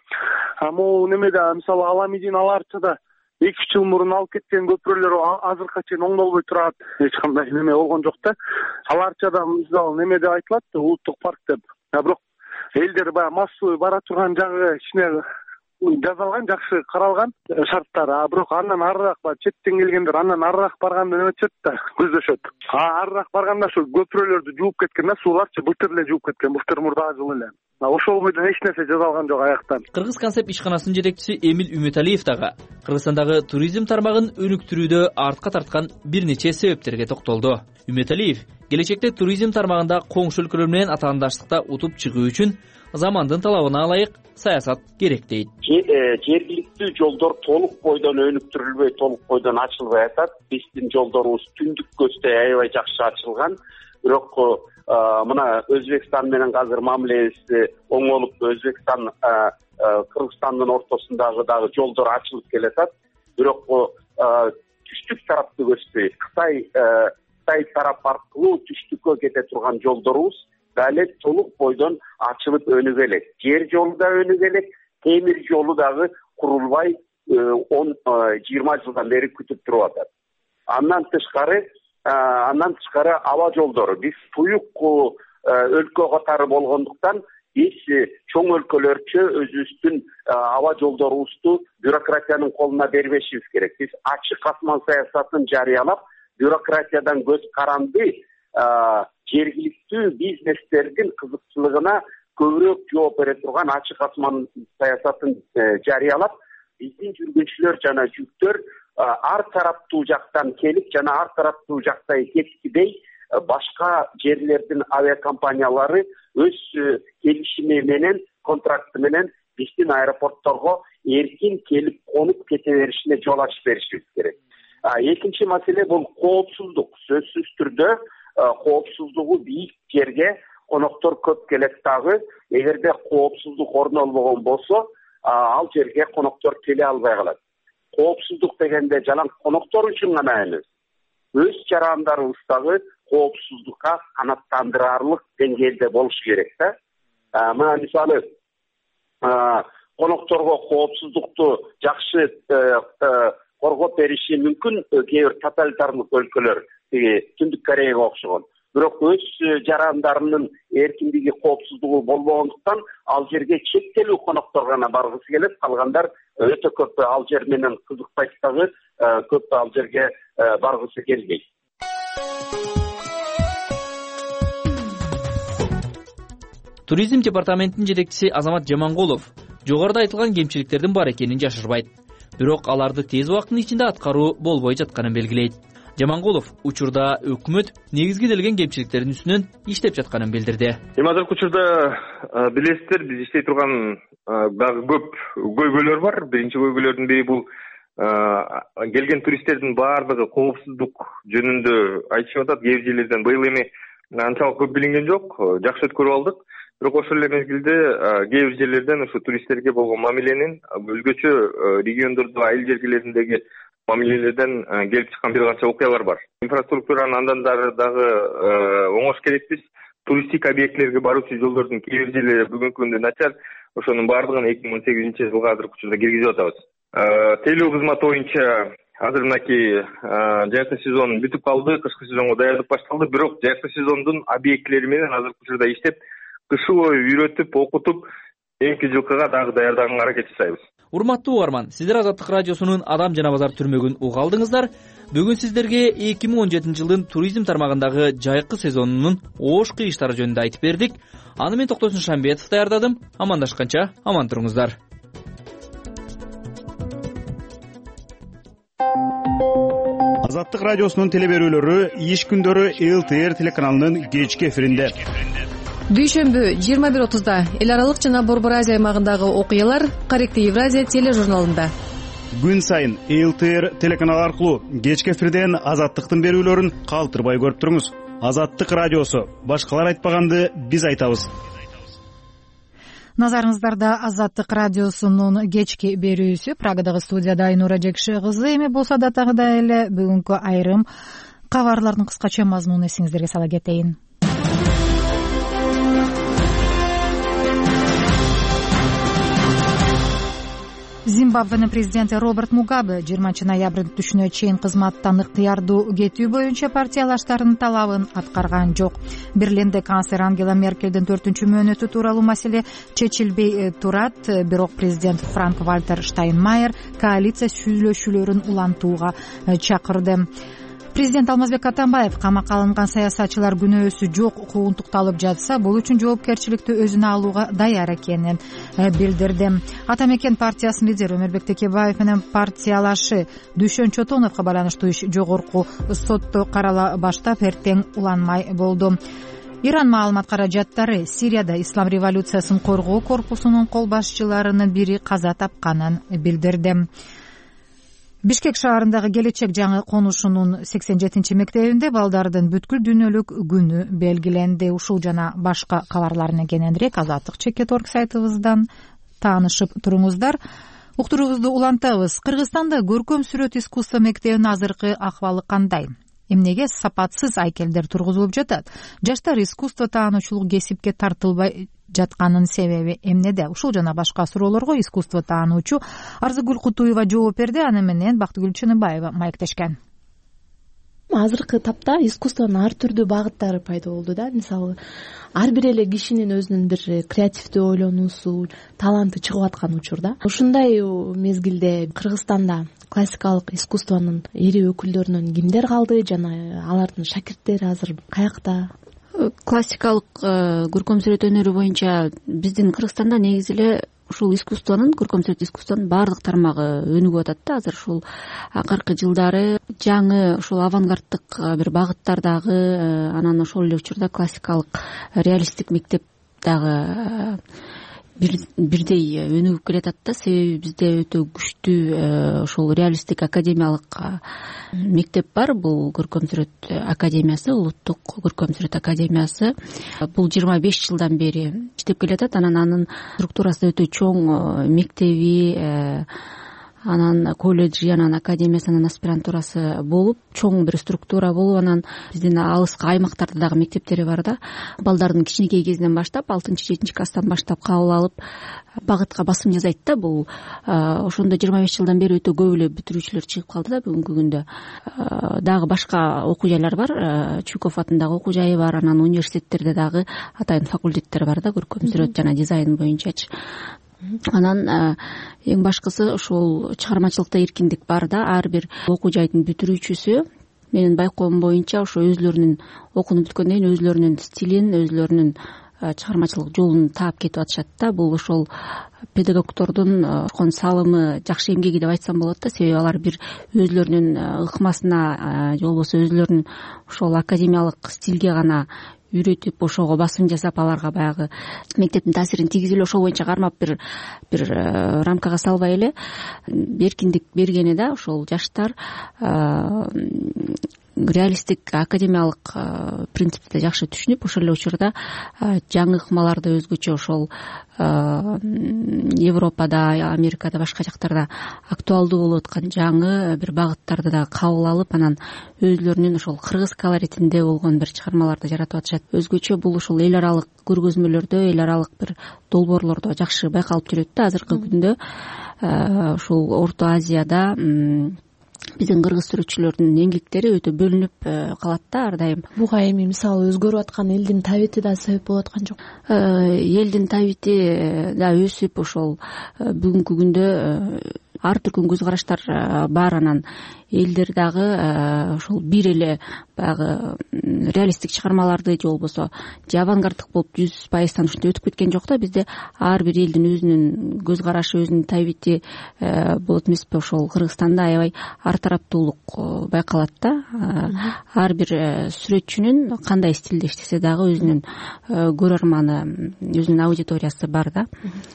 А могу немеде мисалы Аламидин аларчада эки үч жыл мурун алып кеткен көпүрөлөр азыркыга чейин оңдолбой турат. Эч кандай неме болгон жок да. Аларчада мисалы немеде айтылат да, улуттук парк деп. Бирок элдер баягы массовый бара турган жагы кичине жазалган, жакшы каралган шарттар. А бирок андан арыраак баягы четтен келгендер андан арыраак барганды неметет да, көздөшөт. А арыраак барганда ошо көпүрөлөрдү жууп кеткен да, сууларчы былтыр эле жууп кеткен, былтыр мурдагы жылы эле. Ошол бойдон эч нерсе жазалган жок аяктан.
Кыргыз концепт ишканасынын жетекчиси Эмил Үмөталиев дагы Кыргызстандагы туризм тармагын өнүктүрүүдө артка тарткан бир нече себептерге токтолду. Үмөталиев келечекте туризм тармагында коңшу өлкөлөр менен атаандаштыкта утуп чыгуу үчүн замандын талабына ылайык саясат керек дейт.
Жергиликтүү жолдор толук бойдон өнүктүрүлбөй, толук бойдон ачылбай атат. Биздин жолдорубуз түндүк көздөй аябай жакшы ачылган. Бирок мына Өзбекстан менен азыр мамилебиз оңолуп, Өзбекстан Кыргызстандын ортосундагы дагы жолдор ачылып келатат. Бирок түштүк тарапты көздөй, Кытай Кытай тарап аркылуу түштүккө кете турган жолдорубуз дали толук бойдон ачылып өнүгө элек. Жер жолу да өнүгө элек, темир жолу дагы курулбай он жыйырма жылдан бери күтүп туруп атат. Андан тышкары Андан тышкары аба жолдору. Биз туюк өлкө катары болгондуктан биз чоң өлкөлөрчө өзүбүздүн аба жолдорубузду бюрократиянын колуна бербешибиз керек. Биз ачык асман саясатын жарыялап, бюрократиядан көз каранды жергиликтүү бизнестердин кызыкчылыгына көбүрөөк жооп бере турган ачык асман саясатын жарыялап, биздин жүргүнчүлөр жана жүктөр ар тараптуу жактан келип жана ар тараптуу жакта кеткидей башка жерлердин авиакомпаниялары өз келишими менен, контракты менен биздин аэропортторго эркин келип конуп кете беришине жол ачып беришибиз керек. Экинчи маселе бул коопсуздук. Сөзсүз түрдө коопсуздугу бийик жерге коноктор көп келет дагы. Эгерде коопсуздук орнолбогон болсо, ал жерге коноктор келе албай калат. Коопсуздук дегенде жалаң коноктор үчүн гана эмес, өз жарандарыбыздагы коопсуздукка канааттандырарлык деңгээлде болуш керек да. Мына мисалы конокторго коопсуздукту жакшы коргоп бериши мүмкүн кээ бир тоталитарлык өлкөлөр, Түндүк Кореяга окшогон. Бирок өз жарандарынын эркиндиги, коопсуздугу болбогондуктан ал жерге чектелүү коноктор гана баргысы келет, калгандар өтө көп ал жер менен кызыкпайт дагы, көп ал жерге баргысы келбейт.
Туризм департаментинин жетекчиси Азамат Жамангулов жогоруда айтылган кемчиликтердин бар экенин жашырбайт. Бирок аларды тез убакыттын ичинде аткаруу болбой жатканын белгилейт. Жамангулов учурда өкмөт негизгиделген кемчиликтердин үстүнөн иштеп жатканын билдирди.
Эми азыркы учурда билесиздер, биз иштей турган дагы көп көйгөйлөр бар. Биринчи көйгөйлөрдүн бири бул келген туристтердин баардыгы коопсуздук жөнүндө айтышып атат. Кээ бир жерлерден быйыл эми анчалык көп билинген жок, жакшы өткөрүп алдык. Бирок ошол эле мезгилде кээ бир жерлерден ушу туристтерге болгон мамиленин өзгөчө региондордо, айыл жергелериндеги мамилелерден келип чыккан бир канча окуялар бар. Инфраструктуранын андан дагы оңош керекпиз. Туристик объектлерге баруучу жолдордун кээ бир жерлери бүгүнкү күндө начар. Ошонун баардыгын эки миң он сегизинчи жылга азыркы учурда киргизип атабыз. Тейлөө кызмат боюнча азыр мынакей жайкы сезон бүтүп калды, кышкы сезонго даярдык башталды. Бирок жайкы сезондун объектлери менен азыркы учурда иштеп, кышы бою үйрөтүп, окутуп, эки жылкыга дагы даярдаганга аракет жасайбыз.
Урматтуу угарман, сиздер Азаттык радиосунун Адам жана базар түрмөгүн уга алдыңыздар. Бүгүн сиздерге эки миң он жетинчи жылдын туризм тармагындагы жайкы сезонунун оош кыйыштары жөнүндө айтып бердик. Аны мен Токтосун Шамбетов даярдадым. Амандашканча аман туруңуздар.
Азаттык радиосунун теле берүүлөрү иш күндөрү эл тэ эр телеканалынын кечки эфиринде.
Дүйшөмбү жыйырма бир отузда эл аралык жана Борбор Азия аймагындагы окуялар Корректив Евразия тележурналында.
Күн сайын эл тэ эр телеканалы аркылуу кечки эфирден Азаттыктын берүүлөрүн калтырбай көрүп туруңуз. Азаттык радиосу, башкалар айтпаганды биз айтабыз.
Назарыңыздарда Азаттык радиосунун кечки берүүсү. Прагадагы студияда Айнура Жекши кызы. Эми болсо да тагыда эле бүгүнкү айрым кабарлардын кыскача мазмунун эсиңиздерге сала кетейин. Зимбабвенин президенти Роберт Мугабе жыйырманчы ноябрдын түшүнө чейин кызматтан ыктыярдуу кетүү боюнча партиялаштарынын талабын аткарган жок. Берлинде канцлер Ангела Меркелдин төртүнчү мөөнөтү тууралуу маселе чечилбей турат. Бирок президент Франк Вальтер Штайнмайер коалиция сүйлөшүүлөрүн улантууга чакырды. Президент Алмазбек Атамбаев камакка алынган саясатчылар күнөөсү жок куугунтукталып жатса, бул үчүн жоопкерчиликти өзүнө алууга даяр экенин билдирди. Атамекен партиясынын лидери Өмөрбек Текебаев менен партиялашы Дүйшөн Чотоновго байланыштуу иш жогорку сотто карала баштап эртең уланмай болду. Иран маалымат каражаттары Сирияда Ислам революциясын коргоо корпусунун кол башчыларынын бири каза тапканын билдирди. Бишкек шаарындагы Келечек жаңы конушунун сексен жетинчи мектебинде балдардын бүткүл дүйнөлүк күнү белгиленди. Ушул жана башка кабарларын кененирээк Азаттык чекит орг сайтыбыздан таанышып туруңуздар. Уктуруубузду улантабыз. Кыргызстанда көркөм сүрөт искусство мектебинин азыркы акыбалы кандай? Эмнеге сапатсыз айкелдер тургузулуп жатат? Жаштар искусство таануучулук кесипке тартылбай жатканын себеби эмнеде? Ушул жана башка суроолорго искусство таануучу Арзыгүл Кутуева жооп берди. Аны менен Бактыгүл Чыныбаева маектешкен.
Азыркы тапта искусствонун ар түрдүү багыттары пайда болду да. Мисалы, ар бир эле кишинин өзүнүн бир креативдүү ойлонуусу, таланты чыгып аткан учурда. Ушундай мезгилде Кыргызстанда классикалык искусствонун ири өкүлдөрүнөн кимдер калды жана алардын шакирттери азыр каякта?
Классикалык көркөм сүрөт өнөрү боюнча биздин Кыргызстанда негизи эле ушул искусствонун, көркөм сүрөт искусствонун баардык тармагы өнүгүп атат да. Азыр ушул акыркы жылдары жаңы ушул авангарддык бир багыттардагы, анан ошол эле учурда классикалык реалисттик мектеп дагы бирдей өнүгүп келатат да. Себеби бизде өтө күчтүү ошол реалисттик академиялык мектеп бар. Бул көркөм сүрөт академиясы, улуттук көркөм сүрөт академиясы. Бул жыйырма беш жылдан бери иштеп келатат. Анан анын структурасы өтө чоң, мектеби, анан колледжи, анан академиясы, анан аспирантурасы болуп, чоң бир структура болуп, анан биздин алыскы аймактарда дагы мектептери бар да. Балдардын кичинекей кезинен баштап, алтынчы жетинчи класстан баштап кабыл алып, багытка басым жасайт да. Бул ошондо жыйырма беш жылдан бери өтө көп эле бүтүрүүчүлөр чыгып калды да бүгүнкү күндө. Дагы башка окуу жайлар бар, Чуйков атындагы окуу жайы бар, анан университеттерде дагы атайын факультеттер бар да, көркөм сүрөт жана дизайн боюнчачы. Анан эң башкысы ошол чыгармачылыкта эркиндик бар да. Ар бир окуу жайдын бүтүрүүчүсү менин байкоом боюнча ошо өзлөрүнүн окунуп бүткөндөн кийин өзлөрүнүн стилин, өзлөрүнүн чыгармачылык жолун таап кетип атышат да. Бул ошол педагогдордун кошкон салымы, жакшы эмгеги деп айтсам болот да. Себеби алар бир өзлөрүнүн ыкмасына же болбосо өзлөрүнүн ошол академиялык стилге гана үйрөтүп, ошого басым жасап, аларга баягы мектептин таасирин тийгизип эле ошол боюнча кармап бир бир рамкага салбай эле эркиндик бергени да. Ошол жаштар реалисттик академиялык принципти жакшы түшүнүп, ошол эле учурда жаңы ыкмаларды өзгөчө ошол Европада, Америкада, башка жактарда актуалдуу болуп аткан жаңы бир багыттарды да кабыл алып, анан өзлөрүнүн ошол кыргыз колоритинде болгон бир чыгармаларды жаратып атышат. Өзгөчө бул ушул эл аралык көргөзмөлөрдө, эл аралык бир долбоорлордо жакшы байкалып жүрөт да. Азыркы күндө ушул Орто Азияда биздин кыргыз сүрөтчүлөрдүн эмгектери өтө бөлүнүп калат да ар дайым. Буга
эми мисалы өзгөрүп аткан элдин табити да себеп болуп аткан жок?
Элдин табити да өсүп, ошол бүгүнкү күндө ар түркүн көз караштар бар. Анан элдер дагы ошол бир эле баягы реалисттик чыгармаларды же болбосо же авангарддык болуп жүз пайыздан ушинтип өтүп кеткен жок да. Бизде ар бир элдин өзүнүн көз карашы, өзүнүн табити болот эмеспи? Ошол Кыргызстанда аябай ар тараптуулук байкалат да. Ар бир сүрөтчүнүн кандай стилде иштесе дагы өзүнүн көрөрманы, өзүнүн аудиториясы бар да.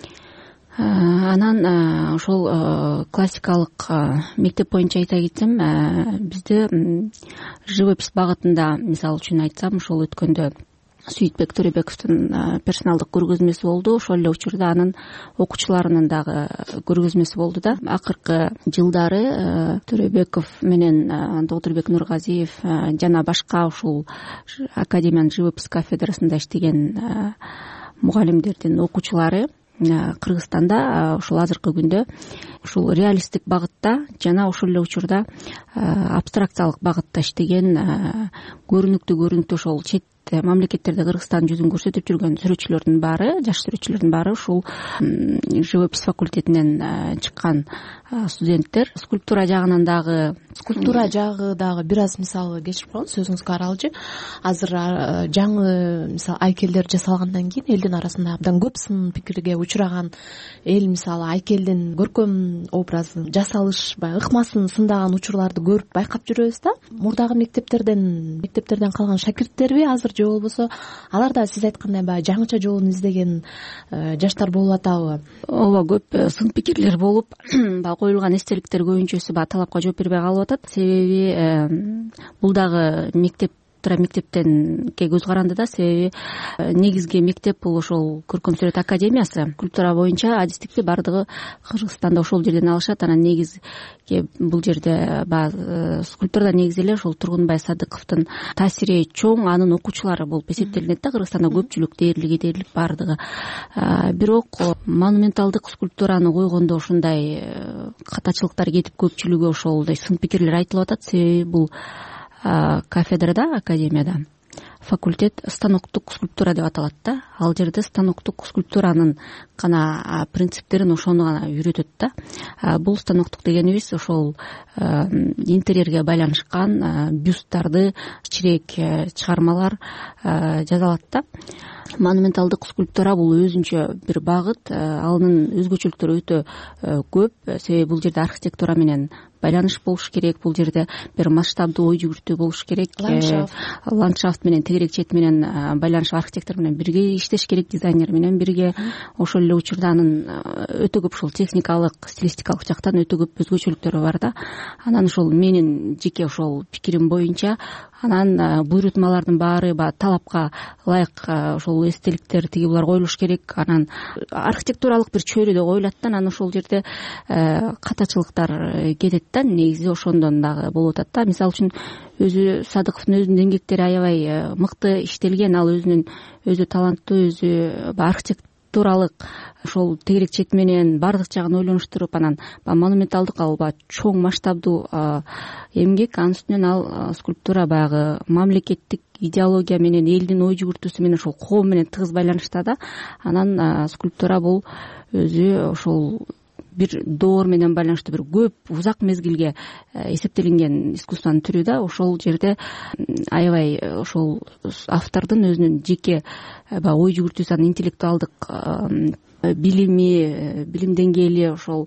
Анан ошол классикалык мектеп боюнча айта кетсем, бизде живопись багытында, мисалы үчүн айтсам, ошол өткөндө Сүйүтбек Төрөбековдун персоналдык көргөзмөсү болду. Ошол эле учурда анын окуучуларынын дагы көргөзмөсү болду да. Акыркы жылдары Төрөбеков менен Доктурбек Нургазиев жана башка ушул академиянын живопись кафедрасында иштеген мугалимдердин окуучулары Кыргызстанда ушул азыркы күндө ушул реалисттик багытта жана ошол эле учурда абстракциялык багытта иштеген көрүнүктүү көрүнүктүү ошол чет мамлекеттерде Кыргызстандын жүзүн көрсөтүп жүргөн сүрөтчүлөрдүн баары, жаш сүрөтчүлөрдүн баары ушул живопись факультетинен чыккан студенттер. Скульптура жагынан дагы
скульптура жагы дагы бир аз мисалы кечирип коеюн, сөзүңүзгө аралжы. Азыр жаңы мисалы айкелдер жасалгандан кийин элдин арасында абдан көп сын пикирге учураган эл мисалы айкелдин көркөм образын жасалыш, баягы ыкмасын сындаган учурларды көрүп байкап жүрөбүз да. Мурдагы мектептерден мектептерден калган шакирттерби азыр же болбосо алар да сиз айткандай баягы жаңыча жолун издеген жаштар болуп атабы?
Ооба, көп сын пикирлер болуп, баягы коюлган эстеликтер көбүнчөсү баягы талапка жооп бербей калып атат. Себеби бул дагы мектеп мектептенке көз каранды да. Себеби негизги мектеп бул ошол көркөм сүрөт академиясы. Скульптура боюнча адистикти бардыгы Кыргызстанда ошол жерден алышат. Анан негизги бул жерде баягы скульптурада негизи эле ошол Тургунбай Садыковдун таасири чоң, анын окуучулары болуп эсептелинет да. Кыргызстанда көпчүлүк дээрлик дээрлик бардыгы. Бирок монументалдык скульптураны койгондо ушундай катачылыктар кетип, көпчүлүгү ошолдой сын пикирлер айтылып атат. Себеби бул кафедрада, академияда факультет станоктук скульптура деп аталат да. Ал жерде станоктук скульптуранын гана принциптерин, ошону гана үйрөтөт да. Бул станоктук дегенибиз ошол интерьерге байланышкан бюсттарды, кичирээк чыгармалар жасалат да. монументалдык скульптура бул өзүнчө бир багыт, анын өзгөчөлүктөрү өтө көп. Себеби бул жерде архитектура менен байланыш болуш керек, бул жерде бир масштабдуу ой жүгүртүү болуш керек, ландшафт менен тегерек чет менен байланыш, архитектор менен бирге иштеш керек, дизайнер менен бирге. Ошол эле учурда анын өтө көп ушул техникалык, стилистикалык жактан өтө көп өзгөчөлүктөрү бар да. Анан ошол менин жеке ошол пикирим боюнча анан буйрутмалардын баары баягы талапка ылайык ошол эстеликтер тиги булар коюлуш керек. Анан архитектуралык бир чөйрөдө коюлат да, анан ошол жерде катачылыктар кетет да, негизи ошондон дагы болуп атат да. Мисалы үчүн өзү Садыковдун өзүнүн эмгектери аябай мыкты иштелген, ал өзүнүн өзү таланттуу, өзү архитектуралык ошол тегерек чет менен баардык жагын ойлонуштуруп, анан баягы монументалдык, ал баягы чоң масштабдуу эмгек. Анын үстүнөн ал скульптура баягы мамлекеттик идеология менен, элдин ой жүгүртүүсү менен, ошол коом менен тыгыз байланышта да. Анан скульптура бул өзү ошол бир доор менен байланыштуу, бир көп узак мезгилге эсептелинген искусствонун түрү да. Ошол жерде аябай ошол автордун өзүнүн жеке баягы ой жүгүртүүсү, анын интеллектуалдык билими, билим деңгээли, ошол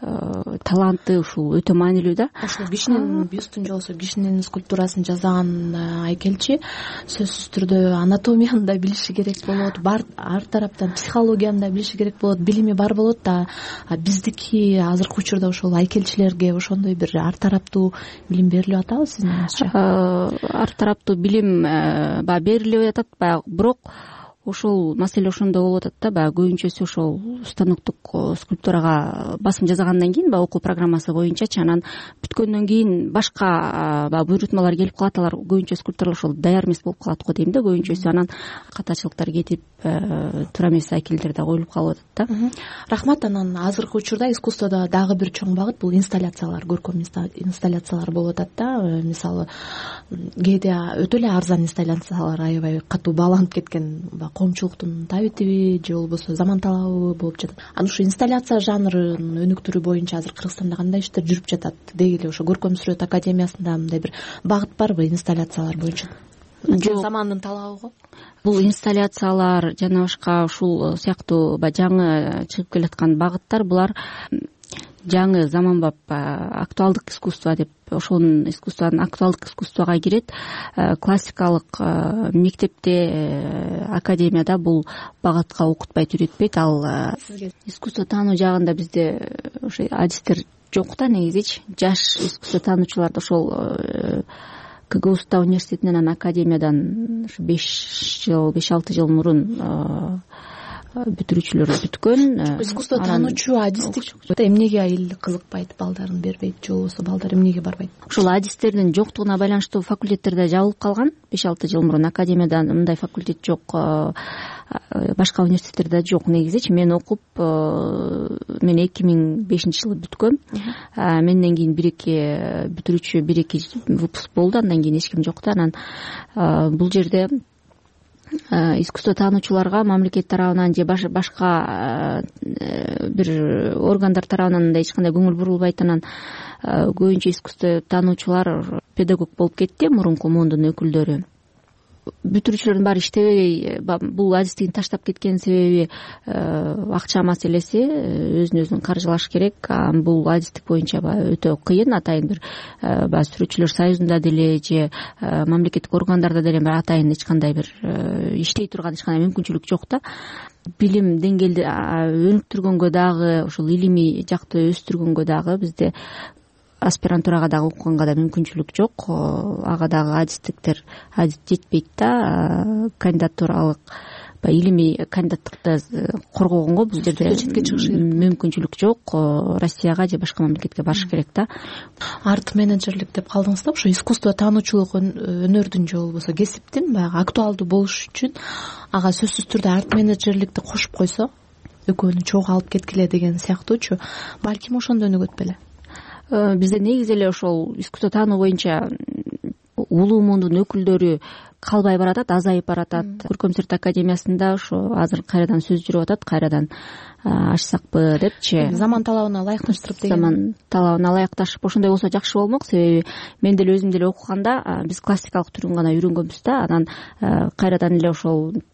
таланты ушул өтө маанилүү да.
Ошол кишинин бюстун же болбосо кишинин скульптурасын жасаган айкелчи сөзсүз түрдө анатомияны да билиши керек болот, ар тараптан психологияны да билиши керек болот, билими бар болот да. Биздики азыркы учурда ошол айкелчилерге ошондой бир ар тараптуу билим берилип атабы сиздин оюңузча?
Ар тараптуу билим баягы берилип атат, баягы бирок ошол маселе ошондо болуп атат да. Баягы көбүнчөсү ошол станоктук скульптурага басым жасагандан кийин, баягы окуу программасы боюнчачы, анан бүткөндөн кийин башка баягы буйрутмалар келип калат. Алар көбүнчө скульптурлар ошол даяр эмес болуп калат го дейм да көбүнчөсү. Анан катачылыктар кетип, туура эмес айкелдер да коюлуп калып атат да.
Рахмат. Анан азыркы учурда искусстводо дагы бир чоң багыт бул инсталляциялар, көркөм инсталляциялар болуп атат да. Мисалы кээде өтө эле арзан инсталляциялар, аябай катуу бааланып кеткен коомчулуктун табитиби же болбосо заман талабы болуп жатат. Анан ушу инсталляция жанрынын өнүктүрүү боюнча азыр Кыргызстанда кандай иштер жүрүп жатат? Деги эле ошо Көркөм сүрөт академиясында мындай бир багыт барбы инсталляциялар боюнча? Жок, замандын талабы го.
Бул инсталляциялар жана башка ушул сыяктуу баягы жаңы чыгып келаткан багыттар, булар жаңы заманбап актуалдык искусство деп, ошонун искусствонун актуалдык искусствого кирет. Классикалык мектепте, академияда бул багытка окутпайт, үйрөтпөйт. Ал искусство таануу жагында бизде ошо адистер жок да негизичи. Жаш искусство таануучулар ошол КГУста университетинен, анан академиядан беш жыл, беш алты жыл мурун бүтүрүүчүлөр бүткөн.
Искусство таануучу адистик эмнеге айыл кызыкпайт, балдарын бербейт же болбосо балдар эмнеге барбайт?
Ушул адистердин жоктугуна байланыштуу факультеттерде жабылып калган. беш алты жыл мурун академияда мындай факультет жок, башка университеттерде жок негизичи. Мен окуп, мен эки миң бешинчи жылы бүткөм. Менден кийин бир эки бүтүрүүчү, бир эки выпуск болду, андан кийин эч ким жок да. Анан бул жерде искусство таануучуларга мамлекет тарабынан же башка бир органдар тарабынан да эч кандай көңүл бурулбайт. Анан көбүнчө искусство таануучулар педагог болуп кетти, мурунку муундун өкүлдөрү. Бүтүрүүчүлөрдүн баары иштебей, бул адистигин таштап кеткен себеби акча маселеси, өзүн өзүн каржылаш керек. Бул адистик боюнча өтө кыйын. Атайын бир баягы сүрөтчүлөр союзунда деле же мамлекеттик органдарда деле бир атайын эч кандай бир иштей турган эч кандай мүмкүнчүлүк жок да. Билим деңгээлди өнүктүргөнгө дагы, ошол илимий жакты өстүргөнгө дагы бизде аспирантурага дагы окуганга да мүмкүнчүлүк жок. Ага дагы адистиктер адист жетпейт да. Кандидатуралык баягы илимий кандидаттыкты коргогонго бул жерде мүмкүнчүлүк жок. Россияга же башка мамлекетке барыш керек да.
Арт менеджерлик деп калдыңыз да. Ошо искусство таануучулук өнөрдүн же болбосо кесиптин баягы актуалдуу болуш үчүн ага сөзсүз түрдө арт менеджерликти кошуп койсо, экөөнү чогуу алып кеткиле деген сыяктуучу, балким ошондо өнүгөт беле?
Бизде негизи эле ошол искусство таануу боюнча улуу муундун өкүлдөрү калбай баратат, азайып баратат. Көркөм сүрөт академиясында ошо азыр кайрадан сөз жүрүп атат, кайрадан ачсакпы депчи.
Заман талабына ылайыкташтырып деген.
Заман талабына ылайыкташып ошондой болсо жакшы болмок. Себеби мен деле өзүм деле окуганда биз классикалык түрүн гана үйрөнгөнбүз да. Анан кайрадан эле ошол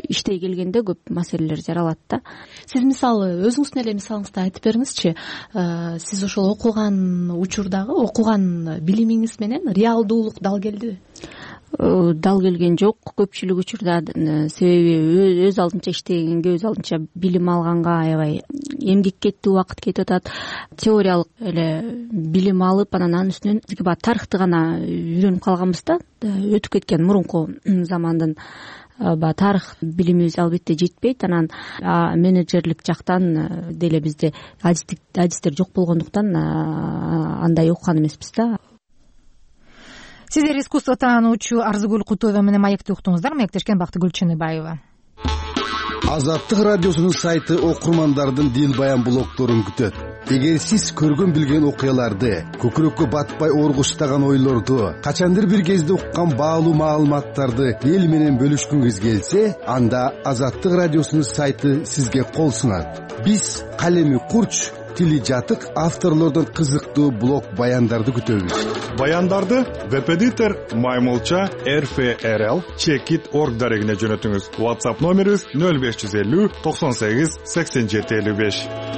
иштей келгенде көп маселелер жаралат да.
Сиз мисалы өзүңүздүн эле мисалыңызды айтып бериңизчи. Сиз ошол окуган учурдагы окуган билимиңиз менен реалдуулук дал келдиби?
Дал келген жок көпчүлүк учурда, себеби өз алдынча иштегенге, өз алдынча билим алганга аябай эмгек кетти, убакыт кетип атат. Теориялык эле билим алып, анан анын үстүнөн бизге баягы тарыхты гана үйрөнүп калганбыз да, өтүп кеткен мурунку замандын баягы тарых билимибиз албетте жетпейт. Анан менеджерлик жактан деле бизде адистер жок болгондуктан андай окуган эмеспиз да.
Сиздер искусство таануучу Арзыгүл Кутуева менен маекти уктуңуздар. Маектешкен Бактыгүл Чыныбаева.
Азаттык радиосунун сайты окурмандардын дил баян блогторун күтөт. Эгер сиз көргөн билген окуяларды, көкүрөккө батпай оргуштаган ойлорду, качандыр бир кезде уккан баалуу маалыматтарды эл менен бөлүшкүңүз келсе, анда Азаттык радиосунун сайты сизге кол сунат. Биз калеми курч, тили жатык авторлордун кызыктуу блог баяндарды күтөбүз.
Баяндарды веб-эдитор маймылча эр эф эр эл чекит точка орг дарегине жөнөтүңүз. WhatsApp номерибиз нөл беш жүз элүү токсон сегиз сексен жети элүү беш.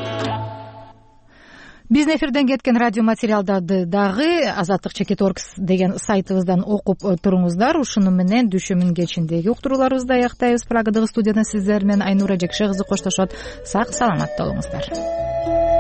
Биздин эфирден кеткен радио материалдарды дагы азаттык чекит точка орг деген сайтыбыздан окуп туруңуздар. Ушуну менен дүйшөмүн кечиндеги уктурууларыбызды аяктайбыз. Прагадагы студиядан сиздер менен Айнура Жекше кызы коштошот. Сак саламатта болуңуздар.